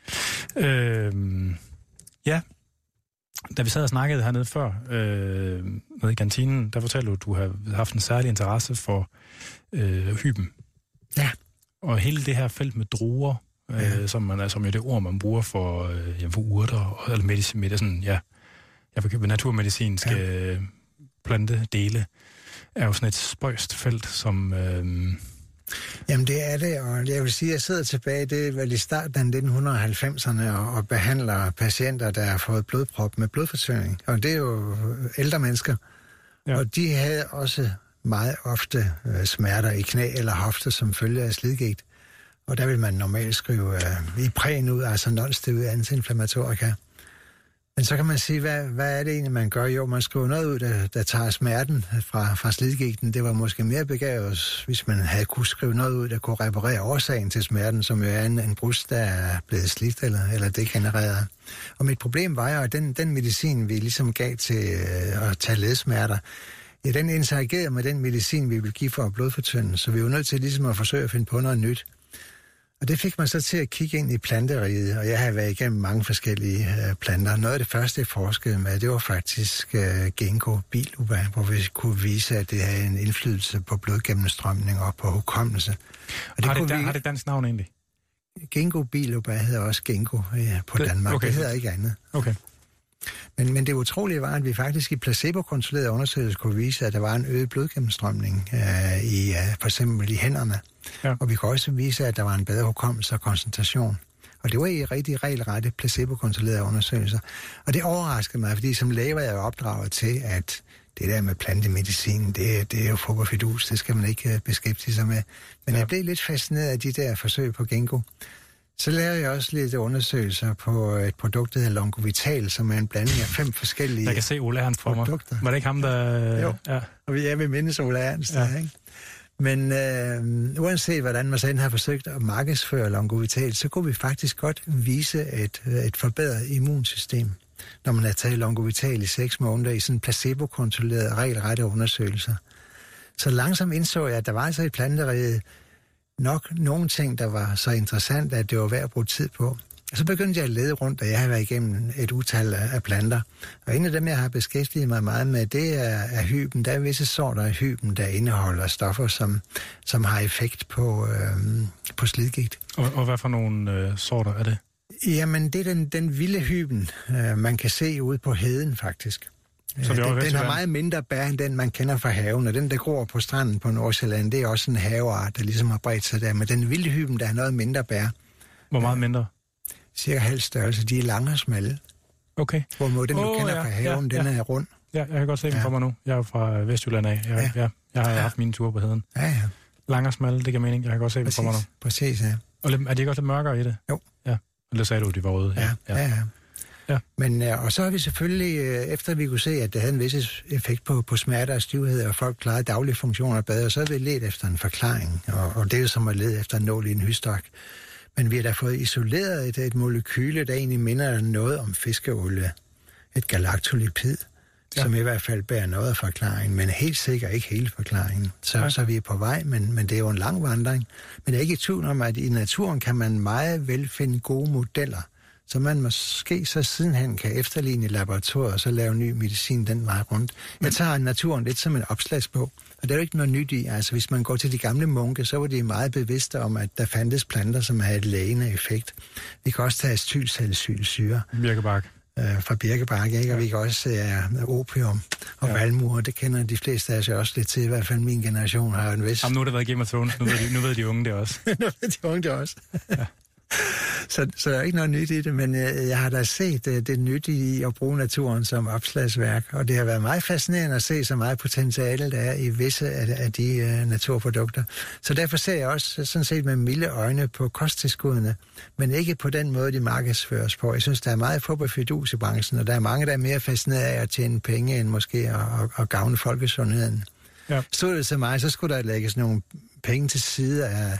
Ja. Da vi sad og snakkede hernede før, nede i kantinen, der fortalte du, at du har haft en særlig interesse for hyben. Ja. Og hele det her felt med druer, som jo det ord, man bruger for urter, eller medicin, naturmedicinske plantedele, er jo sådan et spøjst felt, som... Jamen det er det, og jeg vil sige, at jeg sidder tilbage, det er vel i starten af 1990'erne, og behandler patienter, der har fået blodprop med blodfortynding. Og det er jo ældre mennesker. Ja. Og de havde også meget ofte smerter i knæ eller hofte, som følge af slidgigt. Og der vil man normalt skrive Ipren ud, altså non-steroid antiinflammatorika. Men så kan man sige, hvad er det egentlig, man gør? Jo, man skriver noget ud, der tager smerten fra slidgigten. Det var måske mere begavet, hvis man havde kunne skrive noget ud, der kunne reparere årsagen til smerten, som jo er en brust, der er blevet slidt eller degenereret. Og mit problem var jo, at den medicin, vi ligesom gav til at tage ledsmerter, ja, den interagerede med den medicin, vi ville give for blodfortyndelse, så vi var nødt til ligesom at forsøge at finde på noget nyt. Og det fik man så til at kigge ind i planteriget, og jeg har været igennem mange forskellige planter. Noget af det første, jeg forskede med, det var faktisk ginkgo biloba, hvor vi kunne vise, at det havde en indflydelse på blodgennemstrømning og på hukommelse. Og har det dansk navn egentlig? Ginkgo biloba hedder også ginkgo på Danmark. Okay. Det hedder ikke andet. Okay. Men det utrolige var, at vi faktisk i placebo-kontrollerede undersøgelser kunne vise, at der var en øget blodgennemstrømning for eksempel i hænderne. Ja. Og vi kunne også vise, at der var en bedre hukommelse og koncentration. Og det var i rigtig regelrette placebo-kontrollerede undersøgelser. Og det overraskede mig, fordi som læge var jeg opdraget til, at det der med plantemedicin, det er jo fup og fidus, det skal man ikke beskæftige sig med. Men jeg blev lidt fascineret af de der forsøg på ginkgo. Så lavede jeg også lidt undersøgelser på et produkt, der hedder Longovital, som er en blanding af 5 forskellige jeg kan se Ole Ernst for mig. Produkter. Var det ikke ham, der... Jo, ja. Og vi vil mindes Ole Ernst, ikke? Men uanset hvordan man så har forsøgt at markedsføre Longovital, så kunne vi faktisk godt vise et forbedret immunsystem, når man har taget Longovital i 6 måneder i sådan placebo-kontrollerede regelrette undersøgelser. Så langsomt indså jeg, at der var altså i planteriget nok nogle ting, der var så interessant, at det var værd at bruge tid på. Og så begyndte jeg at lede rundt, og jeg har været igennem et utal af planter. Og en af dem, jeg har beskæftiget mig meget med, det er hyben. Der er visse sorter af hyben, der indeholder stoffer, som har effekt på slidgigt. Og hvad for nogle sorter er det? Jamen, det er den vilde hyben, man kan se ude på heden, faktisk. Så den har meget mindre bær end den, man kender fra haven, og den, der gror på stranden på Nordsjælland, det er også en haveart, der ligesom har bredt sig der. Men den vilde hyben, der har noget mindre bær. Hvor meget mindre? Cirka halv størrelse. De er lange og smalle. Okay. Hvor den, du kender fra haven, den er rund. Ja, jeg kan godt se den for mig nu. Jeg er jo fra Vestjylland af. Jeg har haft mine ture på heden. Ja. Lange og smalle, det giver mening. Jeg kan godt se den for mig nu. Præcis, ja. Og er de ikke også lidt mørkere i det? Jo. Ja. Eller sagde du, de var røde? Ja. Men, og så har vi selvfølgelig, efter vi kunne se, at det havde en vis effekt på smerter og stivhed, og folk klarede daglige funktioner bedre, så har vi ledt efter en forklaring, og det er jo som at lede efter en nål i en hystok. Men vi har da fået isoleret et molekyle, der egentlig minder noget om fiskeolie. Et galaktolipid, som i hvert fald bærer noget af forklaringen, men helt sikkert ikke hele forklaringen. Så vi er på vej, men det er jo en lang vandring. Men det er ikke i tvivl om, at i naturen kan man meget vel finde gode modeller, så man måske så sidenhen kan efterligne i laboratoriet og så lave ny medicin den vej rundt. Jeg tager naturen lidt som en opslagsbog, Og der er jo ikke noget nyt i. Altså, hvis man går til de gamle munke, så var de meget bevidste om, at der fandtes planter, som havde et lægende effekt. Vi kan også tage acetylsalicylsyre. Birkebark. Fra birkebark, ikke? Og vi kan også opium og valmuer. Det kender de fleste af os også lidt til. I hvert fald min generation har en vis... Jamen, nu har det været Game of Thrones. Nu ved de unge det også. Nu ved de unge det også. Ja. Så der er ikke noget nyt i det, men jeg har da set det nyttige i at bruge naturen som opslagsværk, og det har været meget fascinerende at se så meget potentiale, der er i visse af de naturprodukter. Så derfor ser jeg også sådan set med milde øjne på kosttilskuddene, men ikke på den måde, de markedsføres på. Jeg synes, der er meget fup og fidus i branchen, og der er mange, der er mere fascineret af at tjene penge, end måske at gavne folkesundheden. Ja. Stod det til mig, så skulle der lægges nogle penge til side af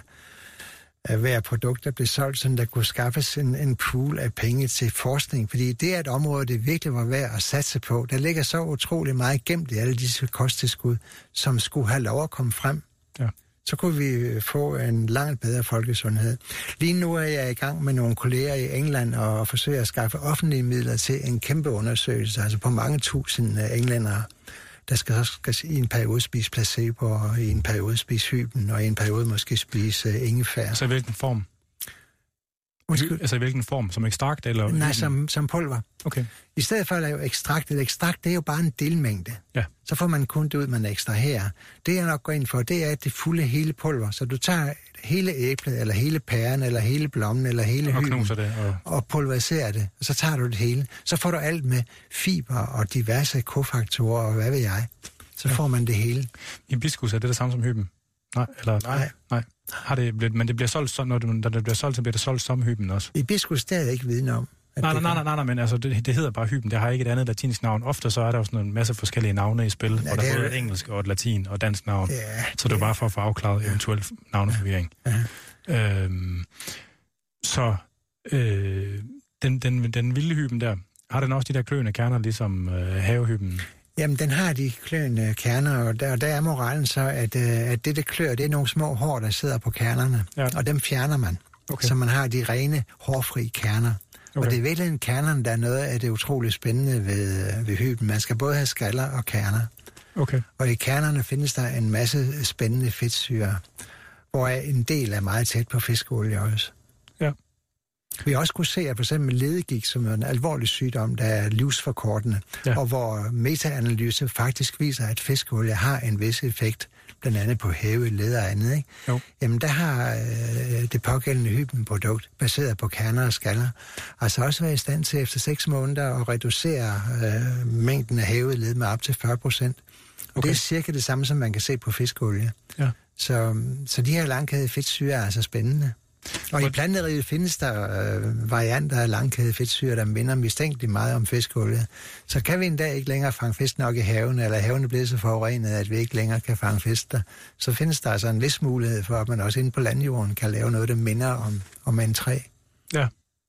hver produkt, der blev solgt, så der kunne skaffes en pool af penge til forskning. Fordi det er et område, det virkelig var værd at satse på. Der ligger så utrolig meget gemt i alle disse kosttilskud, som skulle have lov at komme frem. Ja. Så kunne vi få en langt bedre folkesundhed. Lige nu er jeg i gang med nogle kolleger i England og forsøger at skaffe offentlige midler til en kæmpe undersøgelse, altså på mange tusind englændere, der skal i en periode spise placebo, og i en periode spise hyben, og i en periode måske spise ingefær. Altså i hvilken form? Altså i hvilken form? Som ekstrakt? Eller nej, som pulver. Okay. I stedet for at lave ekstrakt, det er jo bare en delmængde. Ja. Så får man kun det ud, man ekstraherer. Det jeg nok går ind for, det er det fulde hele pulver. Så du tager hele æblet, eller hele pæren, eller hele blommen, eller hele hyben, og pulveriserer det. Og så tager du det hele. Så får du alt med fiber og diverse kofaktorer, og hvad ved jeg. Så får man det hele. Hibiscus, er det samme som hyben? Nej, eller nej. Men det bliver solgt, når det bliver solgt, så bliver det solgt som hyben også. Hibiscus, det er jeg ikke viden om. Nej, men altså, det hedder bare hyben. Det har ikke et andet latinsk navn. Ofte så er der også en masse forskellige navne i spil, hvor der er både et engelsk og et latin og dansk navn. Ja, så det er bare for at få afklaret eventuel navneforvirring. Ja. Den vilde hyben der, har den også de der kløende kerner, ligesom havehyben? Jamen, den har de kløende kerner, og der er moralen så, at det, der klør, det er nogle små hår, der sidder på kernerne, og dem fjerner man. Okay. Så man har de rene, hårfri kerner. Okay. Og det er virkelig kernerne, der er noget af det utroligt spændende ved hyben. Man skal både have skaller og kerner. Okay. Og i kernerne findes der en masse spændende fedtsyrer, hvor en del er meget tæt på fiskeolie også. Ja. Vi har også kunne se, at for eksempel ledegigt, som er en alvorlig sygdom, der er livsforkortende, og hvor metaanalyse faktisk viser, at fiskeolie har en vis effekt, blandt andet på hæve, led og andet, ikke? Jo. Jamen, der har det pågældende hybenprodukt, baseret på kerner og skaller, altså også været i stand til efter 6 måneder at reducere mængden af hævet led med op til 40%. Okay. Det er cirka det samme, som man kan se på fiskeolie. Ja. Så de her langkædede fedtsyrer er altså spændende. Og i planteriget findes der varianter af langkædede fedtsyrer, der minder mistænkeligt meget om fiskeolie. Så kan vi en dag ikke længere fange fisk nok i haven, eller haven er blevet så forurenet, at vi ikke længere kan fange fisk der, så findes der altså en vis mulighed for, at man også inde på landjorden kan lave noget, der minder om en træ. Ja.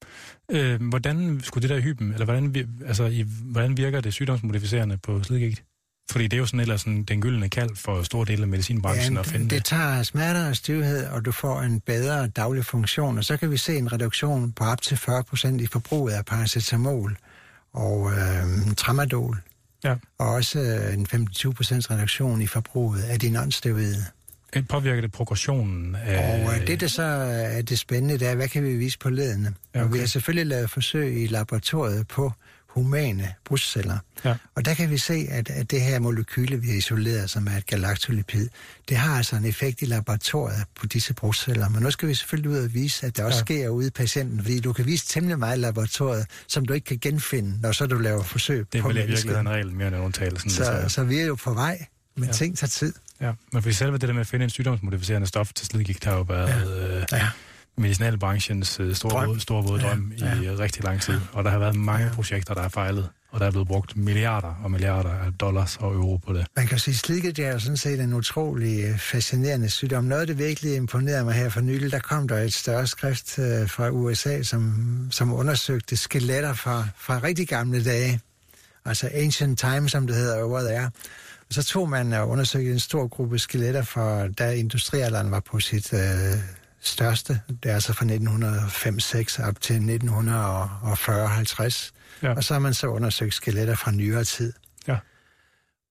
Hvordan skulle det der hyben, eller hvordan virker det sygdomsmodificerende på slidgigt? Fordi det er jo sådan ellers den gyldne kald for store dele af medicinbranchen at finde det tager smerter og stivhed, og du får en bedre daglig funktion, og så kan vi se en reduktion på op til 40% i forbruget af paracetamol og tramadol, og også en 15-20% reduktion i forbruget af de non-steroide. Påvirker det progressionen af... Og det, der så er det spændende, det er, hvad kan vi vise på ledene? Ja, okay. Og vi har selvfølgelig lavet forsøg i laboratoriet på humane brystceller. Ja. Og der kan vi se, at det her molekyle, vi har isoleret, som er et galaktolipid, det har altså en effekt i laboratoriet på disse brystceller. Men nu skal vi selvfølgelig ud og vise, at det også sker ude i patienten, fordi du kan vise temmelig meget i laboratoriet, som du ikke kan genfinde, når så du laver forsøg på mennesker. Det er vel i virkeligheden regel mere end undtagelse. Så vi er jo på vej, men ting tager tid. Ja, men for selve det der med at finde en sygdomsmodificerende stof til slidgigt, der har jo været medicinalbranchens store våde drøm i rigtig lang tid. Og der har været mange projekter, der er fejlet, og der er blevet brugt milliarder og milliarder af dollars og euro på det. Man kan sige, at slidgigt er jo sådan set en utrolig fascinerende sygdom. Noget, det virkelig imponerede mig her for nylig, der kom der et større skrift fra USA, som undersøgte skeletter fra rigtig gamle dage. Altså ancient time, som det hedder over der. Og så tog man og undersøgte en stor gruppe skeletter, fra da industrialderen var på sit største. Det er altså fra 1905-6 op til 1940-50. Ja. Og så har man så undersøgt skeletter fra nyere tid. Ja.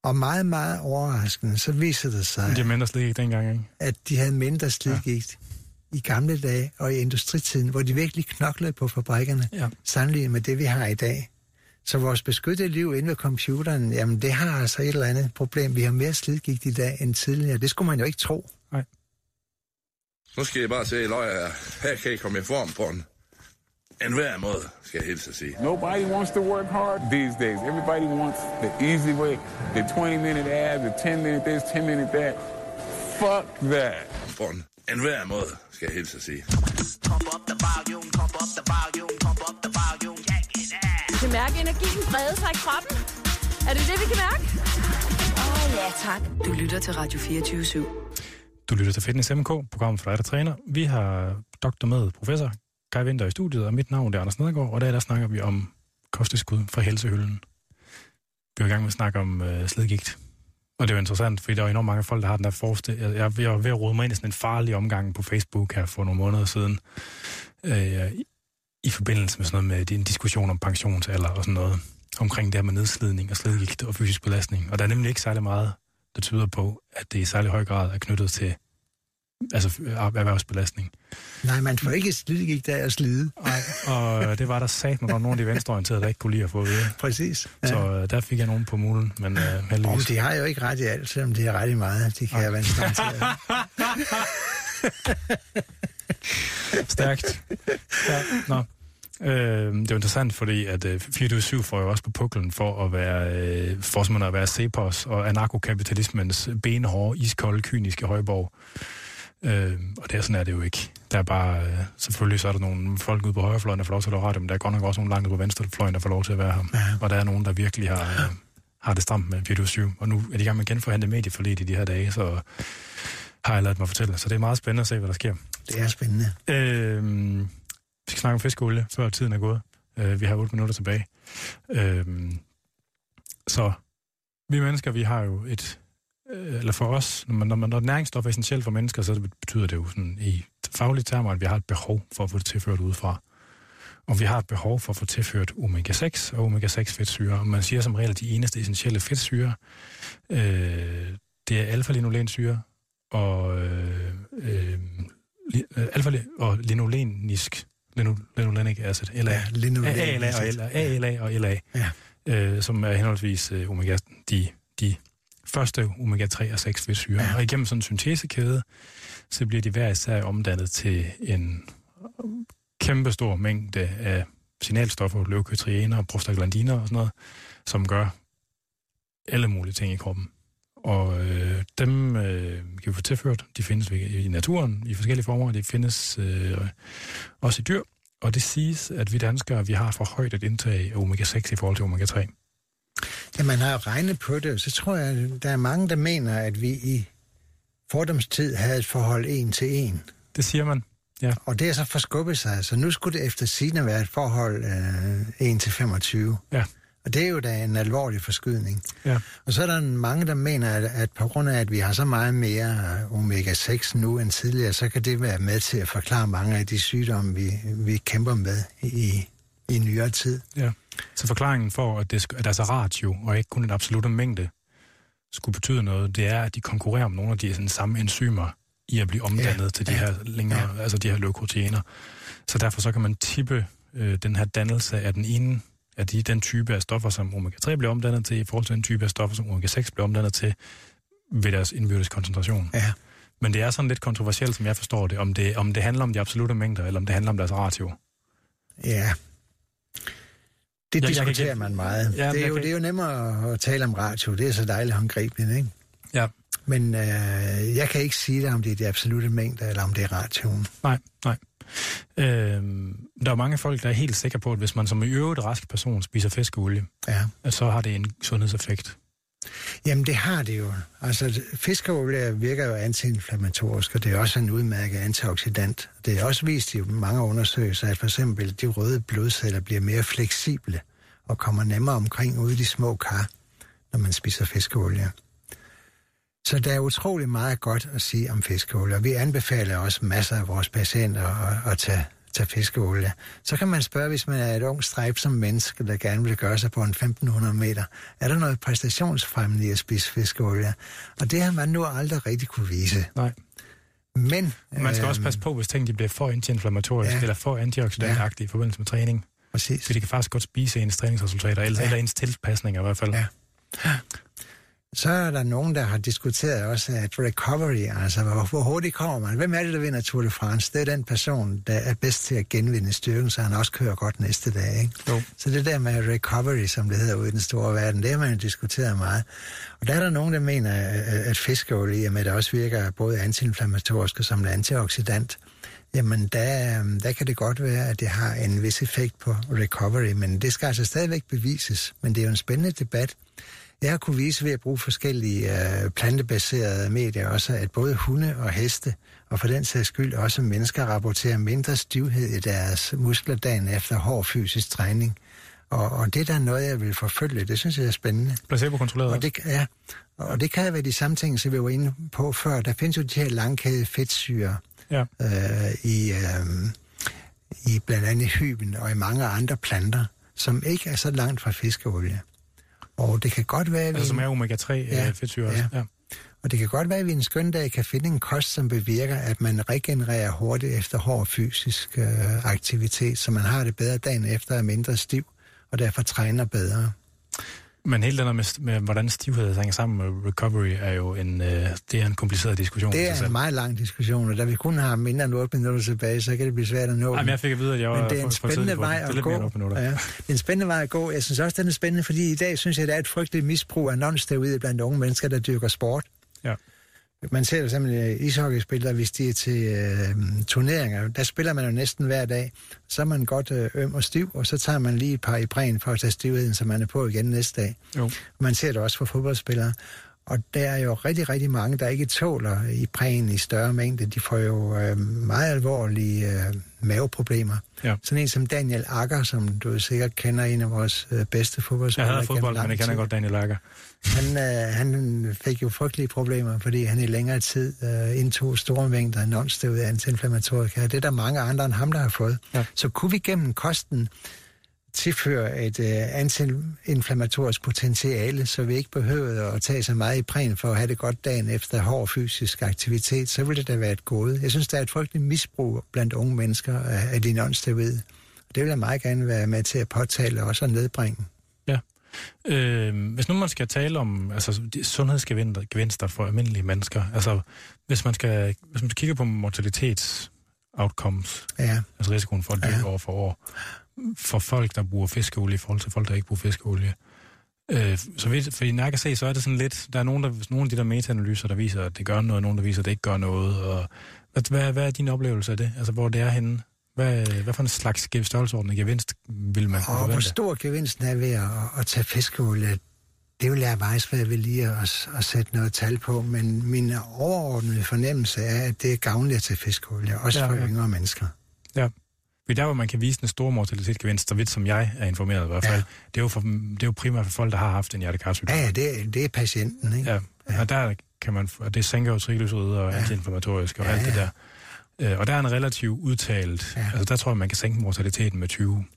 Og meget, meget overraskende, så viser det sig, de har mindre slidgigt dengang, ikke? At de havde mindre slidgigt i gamle dage og i industritiden, hvor de virkelig knoklede på fabrikkerne, sammenlignet med det, vi har i dag. Så vores beskyttede liv inde ved computeren, jamen det har altså et eller andet problem. Vi har mere slidgigt i dag end tidligere. Det skulle man jo ikke tro. Nej. Nu skal I bare se, Løjer, her kan I komme i form på en hver måde, skal jeg hilse at sige. Nobody wants to work hard these days. Everybody wants the easy way. The 20-minute ad, the 10-minute this, 10-minute that. Fuck that. På en hver måde, skal jeg hilse at sige. Pump up the volume, pump up the volume, pump up the volume. Check it out. Vi kan mærke energien brede sig i kroppen. Er det det, vi kan mærke? Ja, tak. Du lytter til Radio 24/7. Du lytter til Fitness MK, programmet for dig, der træner. Vi har doktor med professor Kai Winther i studiet, og mit navn er Anders Nedergaard, og der snakker vi om kosttilskud fra helsehylden. Vi er i gang med at snakke om slidgigt. Og det er jo interessant, fordi der er enormt mange folk, der har den der forestilling. Jeg var ved at rode mig ind i sådan en farlig omgang på Facebook her for nogle måneder siden, i forbindelse med sådan noget med en diskussion om pensionsalder og sådan noget, omkring det her med nedslidning og slidgigt og fysisk belastning. Og der er nemlig ikke særlig meget, der tyder på, at det i særlig høj grad er knyttet til erhvervsbelastning. Nej, man får ikke slidgigt af at slide. Nej, og det var der sagt, når der var nogle af de venstreorienterede, der ikke kunne lide at få at vide. Præcis. Ja. Så der fik jeg nogen på mulen, men heldigvis. De har jo ikke ret i alt, selvom de har ret i meget, de kan venstreorienterede. Stærkt. Ja, nå. Det er interessant, fordi at 24/7 får jo også på puklen for at være Cepos og anarkokapitalismens benhårde, iskolde, kyniske højborg. Og det er sådan er det jo ikke. Der er bare, selvfølgelig så er der nogle folk ude på højrefløjen, der får lov til at lave radio, men der er godt nok også nogle langt ude på venstrefløjen, der får lov til at være her. Ja. Og der er nogen, der virkelig har det stramt med 24/7. Og nu er de i gang med at genforhandle medieforledet i de her dage, så har jeg ladet mig fortælle. Så det er meget spændende at se, hvad der sker. Det er spændende. Vi skal snakke om fiskeolie, før tiden er gået. Vi har 8 minutter tilbage. Så vi mennesker, vi har jo eller for os, når næringsstof er essentielt for mennesker, så betyder det jo sådan i faglige termer, at vi har et behov for at få det tilført udefra. Og vi har et behov for at få tilført omega-6 og omega-6 fedtsyre. Og man siger som regel, at de eneste essentielle fedtsyre, det er alfa-linolensyre og linolenic acid, ALA og LA, som er henholdsvis de første omega-3 og 6 fedtsyre. Ja. Og igennem sådan en syntesekæde, så bliver de hver især omdannet til en kæmpestor mængde af signalstoffer, leukotriener og prostaglandiner og sådan noget, som gør alle mulige ting i kroppen. Og dem kan vi få tilført. De findes i naturen i forskellige former, de findes også i dyr. Og det siges, at vi danskere, vi har for højt et indtag af omega-6 i forhold til omega-3. Ja, man har jo regnet på det, så tror jeg, der er mange, der mener, at vi i fordomstid havde et forhold 1:1. Det siger man, ja. Og det er så forskubbet sig, så nu skulle det efter sigende være et forhold 1:25. Ja. Og det er jo da en alvorlig forskydning. Ja. Og så er der mange, der mener, at på grund af, at vi har så meget mere omega-6 nu end tidligere, så kan det være med til at forklare mange af de sygdomme, vi kæmper med i nyere tid. Ja. Så forklaringen for, at deres ratio og ikke kun en absolutte mængde skulle betyde noget, det er, at de konkurrerer om nogle af de sådan, samme enzymer i at blive omdannet til de her længere, altså de her leukotriener. Så derfor så kan man tippe den her dannelse af den ene af den type af stoffer, som omega-3 bliver omdannet til, i forhold til den type af stoffer, som omega-6 bliver omdannet til, ved deres indbyrdes koncentration. Ja. Men det er sådan lidt kontroversielt, som jeg forstår det, om det handler om de absolutte mængder, eller om det handler om deres ratio. Ja. Det diskuterer man meget. Ja, det er jo nemmere at tale om ratio. Det er så dejligt håndgribeligt, ikke? Ja. Men jeg kan ikke sige dig, om det er de absolute mængder, eller om det er ratioen. Nej. Der er mange folk, der er helt sikre på, at hvis man som i øvrigt rask person spiser fiskeolie, så har det en sundhedseffekt. Jamen, det har det jo. Altså, fiskeolie virker jo antiinflammatorisk, og det er også en udmærket antioxidant. Det er også vist i mange undersøgelser, at for eksempel de røde blodceller bliver mere fleksible og kommer nemmere omkring ude i de små kar, når man spiser fiskeolie. Så der er utrolig meget godt at sige om fiskeolie, og vi anbefaler også masser af vores patienter at tage tage fiskeolie. Så kan man spørge, hvis man er et ung strejbsom menneske, der gerne vil gøre sig på en 1500 meter, er der noget præstationsfremmende i at spise fiskeolie? Og det har man nu aldrig rigtig kunne vise. Nej. Men man skal også passe på, hvis ting de bliver for antiinflammatoriske eller for antioxidantagtige i forbindelse med træning. Præcis. Så de kan faktisk godt spise ens træningsresultater, eller ens tilpasninger i hvert fald. Ja. Så er der nogen, der har diskuteret også, at recovery, altså hvor hurtigt kommer man. Hvem er det, der vinder Tour de France? Det er den person, der er bedst til at genvinde styrken, så han også kører godt næste dag. Ikke? Jo. Så det der med recovery, som det hedder ude i den store verden, det har man jo diskuteret meget. Og der er der nogen, der mener, at fiskeolie, at det også virker både antiinflammatorisk og som en antioxidant. Jamen, der kan det godt være, at det har en vis effekt på recovery, men det skal altså stadigvæk bevises. Men det er jo en spændende debat. Jeg har kunne vise ved at bruge forskellige plantebaserede medier også, at både hunde og heste, og for den sags skyld også mennesker, rapporterer mindre stivhed i deres muskler dagen efter hård fysisk træning. Og det der er noget, jeg vil forfølge. Det synes jeg er spændende. Placebo-kontrolleret. Og det kan være de samme ting, som vi var inde på før. Der findes jo de her langkædede fedtsyrer i blandt andet hyben og i mange andre planter, som ikke er så langt fra fiskeolie. Og det kan godt være, som er omega-3 fedtsyre også. Ja. Og det kan godt være, at vi en skøn dag kan finde en kost, som bevirker, at man regenererer hurtigt efter hård fysisk aktivitet, så man har det bedre dagen efter, er mindre stiv, og derfor træner bedre. Men helt andet med hvordan stivhed hænger sammen med recovery, er jo det er en kompliceret diskussion. Det er en meget lang diskussion, og da vi kun har mindre end 8 minutter tilbage, så kan det blive svært at nå. Jamen, jeg fik at vide, at jeg var det er en spændende vej at gå. Ja, det er en spændende vej at gå. Jeg synes også, den er spændende, fordi i dag synes jeg, der er et frygteligt misbrug af non-steroider blandt unge mennesker, der dyrker sport. Ja. Man ser simpelthen ishockeyspillere, hvis de er til turneringer. Der spiller man jo næsten hver dag. Så er man godt øm og stiv, og så tager man lige et par Ipren for at tage stivheden, så man er på igen næste dag. Jo. Man ser det også for fodboldspillere. Og der er jo rigtig, rigtig mange, der ikke tåler Ipren i større mængde. De får jo meget alvorlige maveproblemer. Ja. Sådan en som Daniel Agger, som du sikkert kender, en af vores bedste fodboldspillere. Jeg havde fodbold, men jeg kender godt Daniel Agger. Han fik jo frygtelige problemer, fordi han i længere tid indtog store mængder non-steroider antiinflammatorika. Det er der mange andre end ham, der har fået. Ja. Så kunne vi gennem kosten tilføre et antiinflammatorisk potentiale, så vi ikke behøvede at tage så meget Ipren for at have det godt dagen efter hård fysisk aktivitet, så ville det da være et gode. Jeg synes, der er et frygteligt misbrug blandt unge mennesker af de non-steroider. Det vil jeg meget gerne være med til at påtale og også at nedbringe. Ja. Hvis nu man skal tale om sundhedsgevinster for almindelige mennesker, altså hvis man kigger på mortalitets-outcomes, altså risikoen for at dø år for år, for folk, der bruger fiskeolie i forhold til folk, der ikke bruger fiskeolie. For I kan se, så er det sådan lidt, der er nogle af de der meta-analyser, der viser, at det gør noget, nogle der viser, at det ikke gør noget. Og hvad er din oplevelse af det? Altså, hvor det er henne? Hvad for en slags størrelsesorden gevinst vil man kunne forvente? Hvor stor gevinsten er ved at tage fiskeolie, det vil jeg meget svært ved lige at sætte noget tal på, men min overordnede fornemmelse er, at det er gavnligt at tage fiskeolie, også for yngre mennesker. Ja. For der, hvor man kan vise en stor mortalitetsgevinst, så vidt som jeg er informeret i hvert fald, det er jo primært for folk, der har haft en hjertekarsygdom. Ja, det er patienten, ikke? Ja, og der kan man, og det sænker jo triglycerider og antiinflammatorisk og alt det der. Og der er en relativt udtalt, altså der tror jeg, man kan sænke mortaliteten med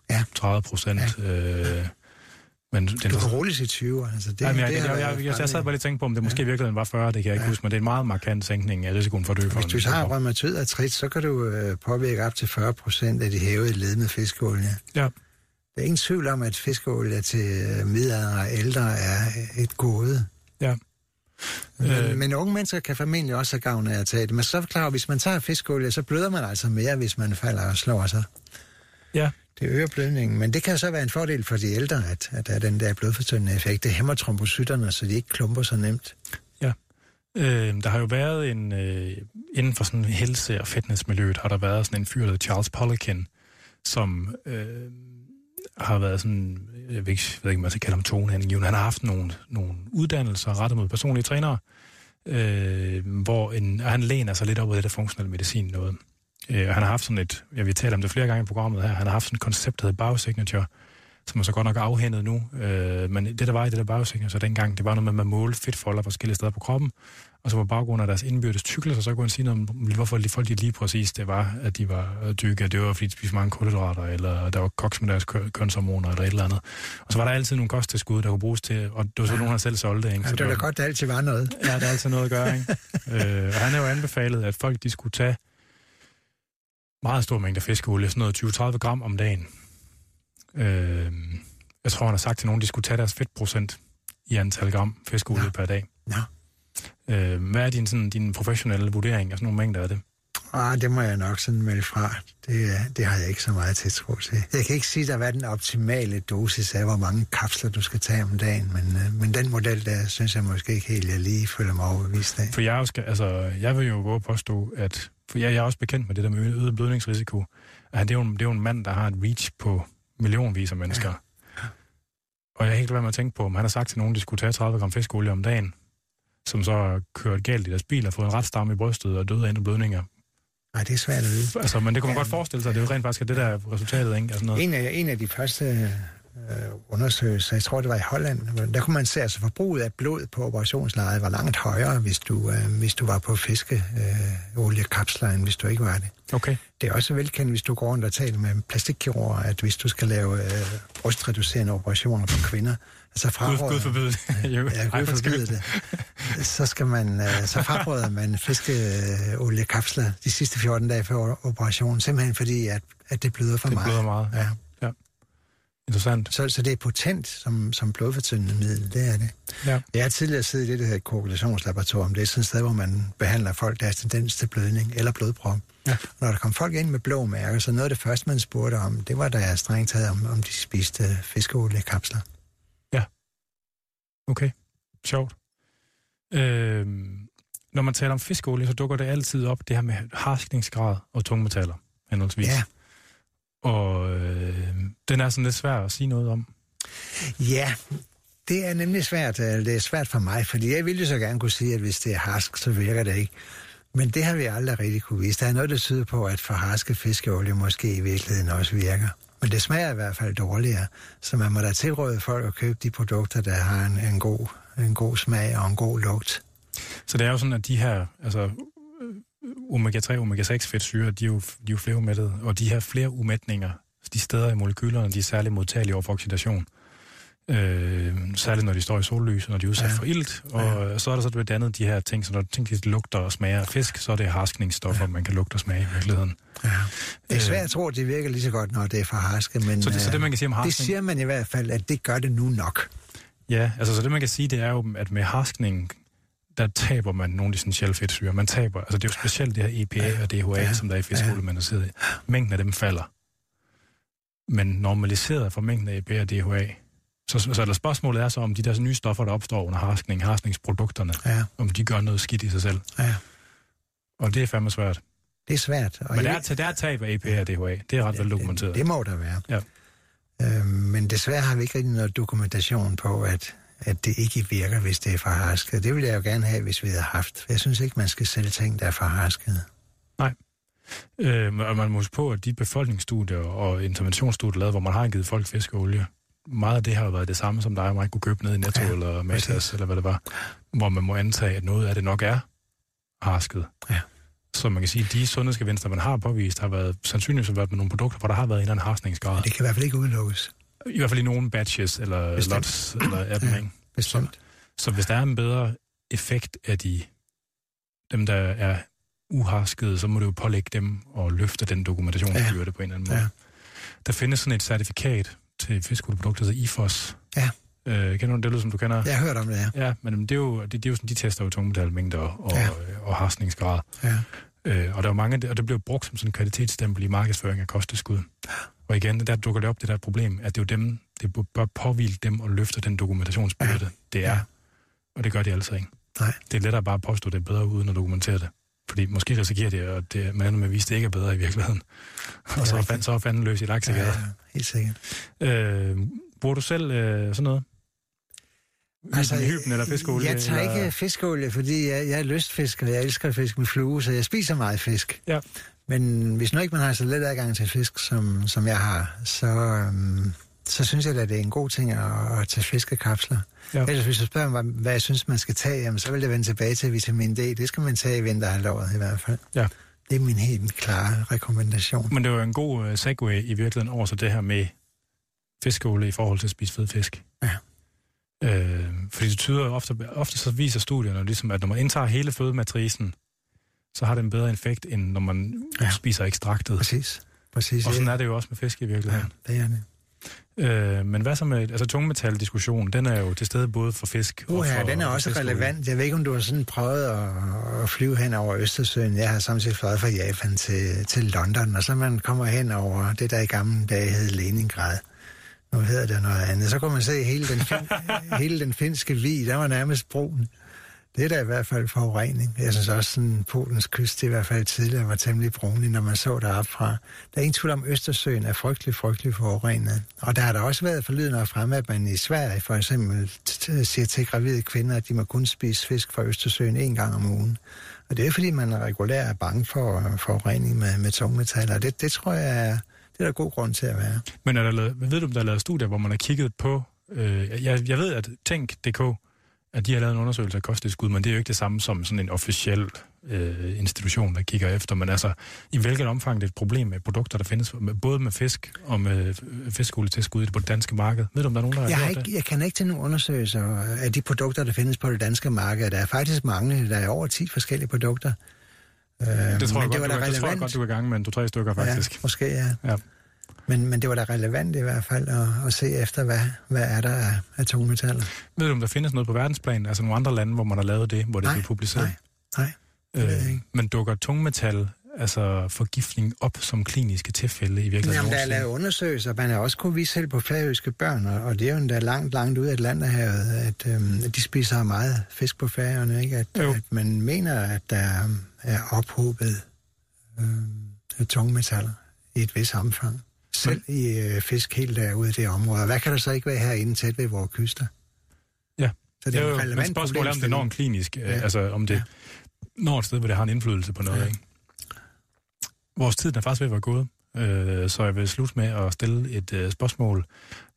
20-30%. Men du kan roligt sige 20, altså det, jeg sad bare lige tænkt på, om det måske virkelig var 40, det kan jeg ikke huske, men det er en meget markant sænkning af risikoen for at dø. Hvis du har rheumatoid artrit, så kan du påvirke op til 40% af de hævede led med fiskeolie. Ja. Der er ingen tvivl om, at fiskeolie til midaldrende og ældre er et gode. Ja. Men unge mennesker kan formentlig også have gavn af at tage det. Men så klar, hvis man tager fiskeolie, så bløder man altså mere, hvis man falder og slår sig. Ja. Det øger blødningen, men det kan så være en fordel for de ældre, at der er den der blodfortyndende effekt. Det hæmmer trombocytterne, så de ikke klumper så nemt. Ja. Der har jo været inden for sådan helse- og fitnessmiljøet, har der været sådan en fyr, der hedder Charles Poliquin, som har været sådan, jeg ved ikke, om man skal kalde ham tonehengiven. Han har haft nogle uddannelser rettet mod personlige trænere, hvor han læner sig lidt op ad det der funktionelle medicin noget. Han har haft sådan vi har talt om det flere gange i programmet her, han har haft sådan et koncept, der hedder biosignature, som er så godt nok afhændet nu. Men det, der var i det der biosector, så dengang, det var noget med, at man målte fedtfolder forskellige steder på kroppen, og så på baggrund af deres indbyrdes tykkelse, så kunne man sige noget om, hvorfor folk lige præcis det var, at de var tykke, det var fordi de spiste mange kulhydrater, eller der var koks med deres kønshormoner, eller et eller andet. Og så var der altid nogle kosttilskud, der kunne bruges til, og det var så nogen, der selv solgte. Ikke? Ja, det var da godt, der altid var noget. Ja, der er altid noget at gøre, ikke? Og han har jo anbefalet, at folk de skulle tage meget stor mængde fiskeolie, sådan noget 20-30 gram om dagen. Jeg tror, han har sagt til nogen, de skulle tage deres fedtprocent i antal gram fiskeolie per dag. Ja. Hvad er din professionelle vurdering af sådan nogle mængder af det? Det må jeg nok sådan melde fra. Det har jeg ikke så meget tiltro til. Jeg kan ikke sige dig, hvad den optimale dosis er, hvor mange kapsler du skal tage om dagen, men den model der, synes jeg måske ikke helt, jeg lige føler mig overbevist af. For jeg vil jo gå og påstå, at for jeg er også bekendt med det der med øget blødningsrisiko, at det er jo en mand, der har et reach på millionvis af mennesker. Ja. Og jeg har helt været med at tænke på, om han har sagt til nogen, de skulle tage 30 gram fiskolie om dagen, som så kørt galt i deres bil og fået en retstamme i brystet og døde af blødninger. Nej, det er svært at vide. Altså, men det kunne man godt forestille sig, det er jo rent faktisk det der resultatet, ikke? Altså noget. En af de første undersøgelser, jeg tror det var i Holland, der kunne man se, altså forbruget af blod på operationslejet var langt højere, hvis du var på fiskeoliekapsler, end hvis du ikke var det. Okay. Det er også velkendt, hvis du går rundt og taler med plastikkirurger, at hvis du skal lave brystreducerende operationer på kvinder, så Gud forbyde det. Gud forbyde det. Så fraråder man fiskeoliekapsler de sidste 14 dage før operationen, simpelthen fordi, at det bløder for meget. Det bløder meget, ja. Interessant. Så det er potent som blodfortyndende middel, det er det. Ja. Jeg har tidligere siddet i det, der hedder koagulationslaboratorium. Det er sådan et sted, hvor man behandler folk, der har tendens til blødning eller blodprop. Ja. Når der kom folk ind med blå mærker, så noget af det første, man spurgte om, det var, da jeg strengt taget om de spiste fiskeoliekapsler. Ja. Okay. Sjovt. Når man taler om fiskeolie, så dukker det altid op, det her med harskningsgrad og tungmetaller, henholdsvis. Ja. Og den er sådan lidt svær at sige noget om. Ja, det er nemlig svært. Det er svært for mig, fordi jeg ville jo så gerne kunne sige, at hvis det er harsk, så virker det ikke. Men det har vi aldrig rigtig kunne vise. Der er noget, der tyder på, at for harske fiskeolie måske i virkeligheden også virker. Men det smager i hvert fald dårligere, så man må da tilråde folk at købe de produkter, der har en god smag og en god lugt. Så det er jo sådan, at de her, altså omega-3 og omega-6 fedtsyrer, de er jo flerumættede, og de her flere umætninger, de steder i molekylerne, de er særligt modtagelige over for oxidation. Særligt når de står i sollys, når de er udsat for ilt, og så er der så blevet dannet de her ting, så når ting de lugter og smager af fisk, så er det harskningsstoffer, man kan lugte og smage i virkeligheden. Ja. Det er svært at tro, at det virker lige så godt, når det er for harske, men så det, man kan sige om harskning, det siger man i hvert fald, at det gør det nu nok. Ja, altså så det man kan sige, det er jo, at med harskningen, der taber man nogle essentielle fedtsyrer. Man taber, altså det er jo specielt det her EPA og DHA, som der er i fiskolie, man har siddet i. Mængden af dem falder. Men normaliseret for mængden af EPA og DHA, så spørgsmålet er så, om de der nye stoffer, der opstår under harskningsprodukterne, om de gør noget skidt i sig selv. Ja. Og det er fandme svært. Det er svært. Og men der er tab af EPA og DHA. Det er ret vel dokumenteret. Det må der være. Ja. Men desværre har vi ikke rigtig noget dokumentation på, at det ikke virker, hvis det er for harsket. Det ville jeg jo gerne have, hvis vi havde haft. Jeg synes ikke, man skal sælge ting, der er for harsket. Nej. Og man må huske på, at de befolkningsstudier og interventionsstudier lavet, hvor man har givet folk fiskeolie, meget af det har været det samme, som der er, man kunne købe ned i Netto eller Matas, eller hvad det var, hvor man må antage, at noget af det nok er harsket. Ja. Så man kan sige, at de sundhedsgevinster, man har påvist, har været sandsynligvis været med nogle produkter, hvor der har været en eller anden harskningsgrad. Det kan i hvert fald ikke udelukkes. I hvert fald i nogle batches, eller lots, eller af dem, ikke? Bestemt. Så hvis der er en bedre effekt af dem, der er uharskede, så må du jo pålægge dem og løfte den dokumentationsbyrde på en eller anden måde. Ja. Der findes sådan et certifikat til fiskeolieprodukter, der hedder IFOS. Ja. Kender du det, som du kender? Jeg har hørt om det, ja. Ja, men det er jo sådan, de tester jo tungmetalmængder og harskningsgrad. Ja. Og der er mange, og det bliver brugt som sådan en kvalitetsstempel i markedsføring af kosttilskud. Og igen, der dukker det op, det der problem, at det er jo dem, det bør påhvile dem og løfte den dokumentationsbyrde, det er. Og det gør de altså ikke. Nej. Det er lettere bare at påstå, det er bedre uden at dokumentere det. Fordi måske risikerer det, at man ender med at vise, det ikke er bedre i virkeligheden. Og så er fanden løs i laksegade. Ja, helt sikkert. Bruger du selv sådan noget? Altså, hyben eller fiskeolie? Jeg tager ikke fiskeolie, fordi jeg er lystfisker, og jeg elsker fisk med flue, så jeg spiser meget fisk. Ja. Men hvis nu ikke man har så let adgang til fisk, som jeg har, så synes jeg, at det er en god ting at tage fiskekapsler. Ja. Ellers hvis du spørger mig, hvad jeg synes, man skal tage, jamen, så vil jeg vende tilbage til vitamin D. Det skal man tage i vinterhalvåret i hvert fald. Ja. Det er min helt klare rekommendation. Men det var en god segue i virkeligheden over så det her med fiskeolie i forhold til at spise fed fisk. Ja. Fordi det tyder ofte så viser studierne ligesom, at når man indtager hele fødematrisen, så har det en bedre effekt, end når man spiser ekstraktet. Præcis. Og sådan er det jo også med fisk i virkeligheden. Ja, det er det. Men hvad så med, altså tungmetal-diskussionen, den er jo til stede både for fisk og for... den er også relevant. Jeg ved ikke, om du har sådan prøvet at flyve hen over Østersøen. Jeg har samtidig fløjet fra Japan til London, og så man kommer hen over det, der i gamle dage hed Leningrad. Nu hedder det noget andet. Så kunne man se hele den finske vig, der var nærmest brun. Det er da i hvert fald forurening. Jeg synes også, sådan Polens kyst i hvert fald tidligere var temmelig brunlig, når man så deroppe fra. Der er ingen tvivl om, Østersøen er frygtelig forurenet. Og der har der også været forlydende fremme, at man i Sverige for eksempel siger til gravide kvinder, at de må kun spise fisk fra Østersøen 1 gang om ugen. Og det er fordi, man regulært er bange for forurening med tungmetaller. Det tror jeg det er der god grund til at være. Men ved du, om der er lavet studier, hvor man har kigget på... Jeg ved, at Tænk.dk, at de har lavet en undersøgelse af kosttilskud, men det er jo ikke det samme som sådan en officiel institution, der kigger efter. Men altså, i hvilket omfang det er et problem med produkter, der findes både med fisk og med fiskeolietilskud på det danske marked? Ved du, om der er nogen, der har gjort det? Jeg kan ikke til nogen undersøgelser af de produkter, der findes på det danske marked. Der er faktisk mange. Der er over 10 forskellige produkter. Det tror jeg godt, du er i gang med 2-3 stykker, faktisk. Ja, måske, ja. Men det var da relevant i hvert fald at se efter, hvad er der af tungmetaller. Ved du, om der findes noget på verdensplan, altså nogle andre lande, hvor man har lavet det, hvor det bliver publiceret? Nej. Men dukker tungmetal, altså forgiftning, op som kliniske tilfælde i virkeligheden? Jamen, der er lavet undersøgelser, man har også kunnet vise selv på færøske børn, og det er jo endda langt ude af Atlanterhavet, at de spiser meget fisk på Færøerne, ikke? At man mener, at der er ophobet tungmetaller i et vis omfang. Selv i fisk helt derude i det område. Hvad kan der så ikke være herinde tæt ved vores kyster? Ja, så det er jo relevant spørgsmål om det når en klinisk, altså om det når et sted, hvor det har en indflydelse på noget, ikke? Vores tid er faktisk ved at være gået, så jeg vil slutte med at stille et spørgsmål.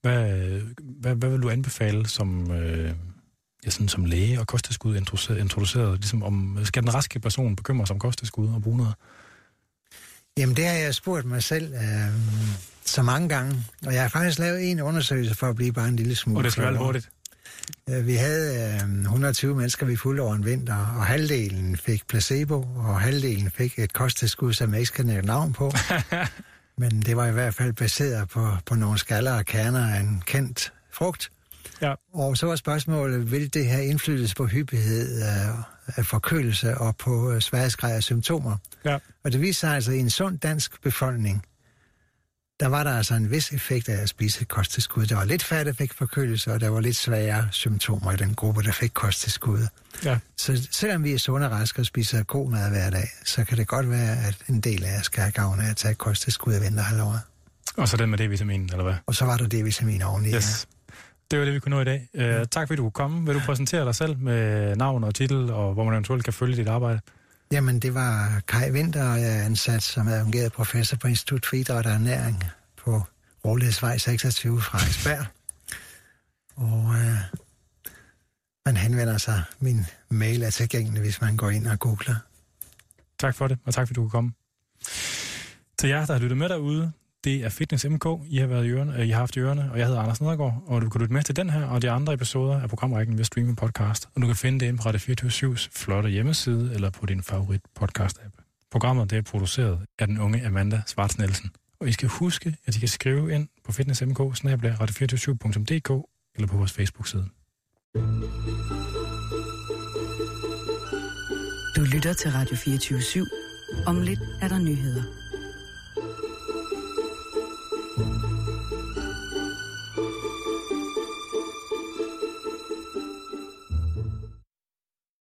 Hvad vil du anbefale som læge og kosttilskud introduceret? Ligesom skal den raske person bekymre sig om kosttilskud og bruge noget? Jamen, det har jeg spurgt mig selv så mange gange, og jeg har faktisk lavet en undersøgelse for at blive bare en lille smule. Og det skal være hurtigt. Vi havde 120 mennesker, vi fulgte over en vinter, og halvdelen fik placebo, og halvdelen fik et kosttilskud, som jeg ikke skal nævne navn på. Men det var i hvert fald baseret på nogle skaller og kerner af en kendt frugt. Ja. Og så var spørgsmålet, vil det have indflydelse på hyppighed af forkølelse og på sværhedsgrad af symptomer? Ja. Og det viste sig altså, i en sund dansk befolkning, der var der altså en vis effekt af at spise kosttilskud. Der var lidt færre, der fik forkølelse, og der var lidt sværere symptomer i den gruppe, der fik kosttilskud. Ja. Så selvom vi er sunde og raske og spiser komad hver dag, så kan det godt være, at en del af os skal have gavn af at tage kosttilskud i vinterhalvåret. Og så den med D-vitamin, eller hvad? Og så var der D-vitamin oveni, yes. Det var det, vi kunne nå i dag. Tak fordi du kunne komme. Vil du præsentere dig selv med navn og titel, og hvor man eventuelt kan følge dit arbejde? Jamen, det var Kai Winther, og jeg er ansat som adjungeret professor på Institut for Idræt og Ernæring på Rådighedsvej 26 Frederiksberg. Og man henvender sig. Min mail er tilgængelig, hvis man går ind og googler. Tak for det, og tak fordi du kunne komme. Til jer, der har lyttet med derude, det er Fitness MK. I har haft i ørerne, og jeg hedder Anders Nedergaard, og du kan lytte med til den her og de andre episoder af programrækken ved Streaming Podcast, og du kan finde det inde på Radio 24/7's flotte hjemmeside eller på din favorit podcast-app. Programmet det er produceret af den unge Amanda Svarts Nielsen, og I skal huske, at I kan skrive ind på fitnessmk@radio247.dk eller på vores Facebook-side. Du lytter til Radio 24/7. Om lidt er der nyheder.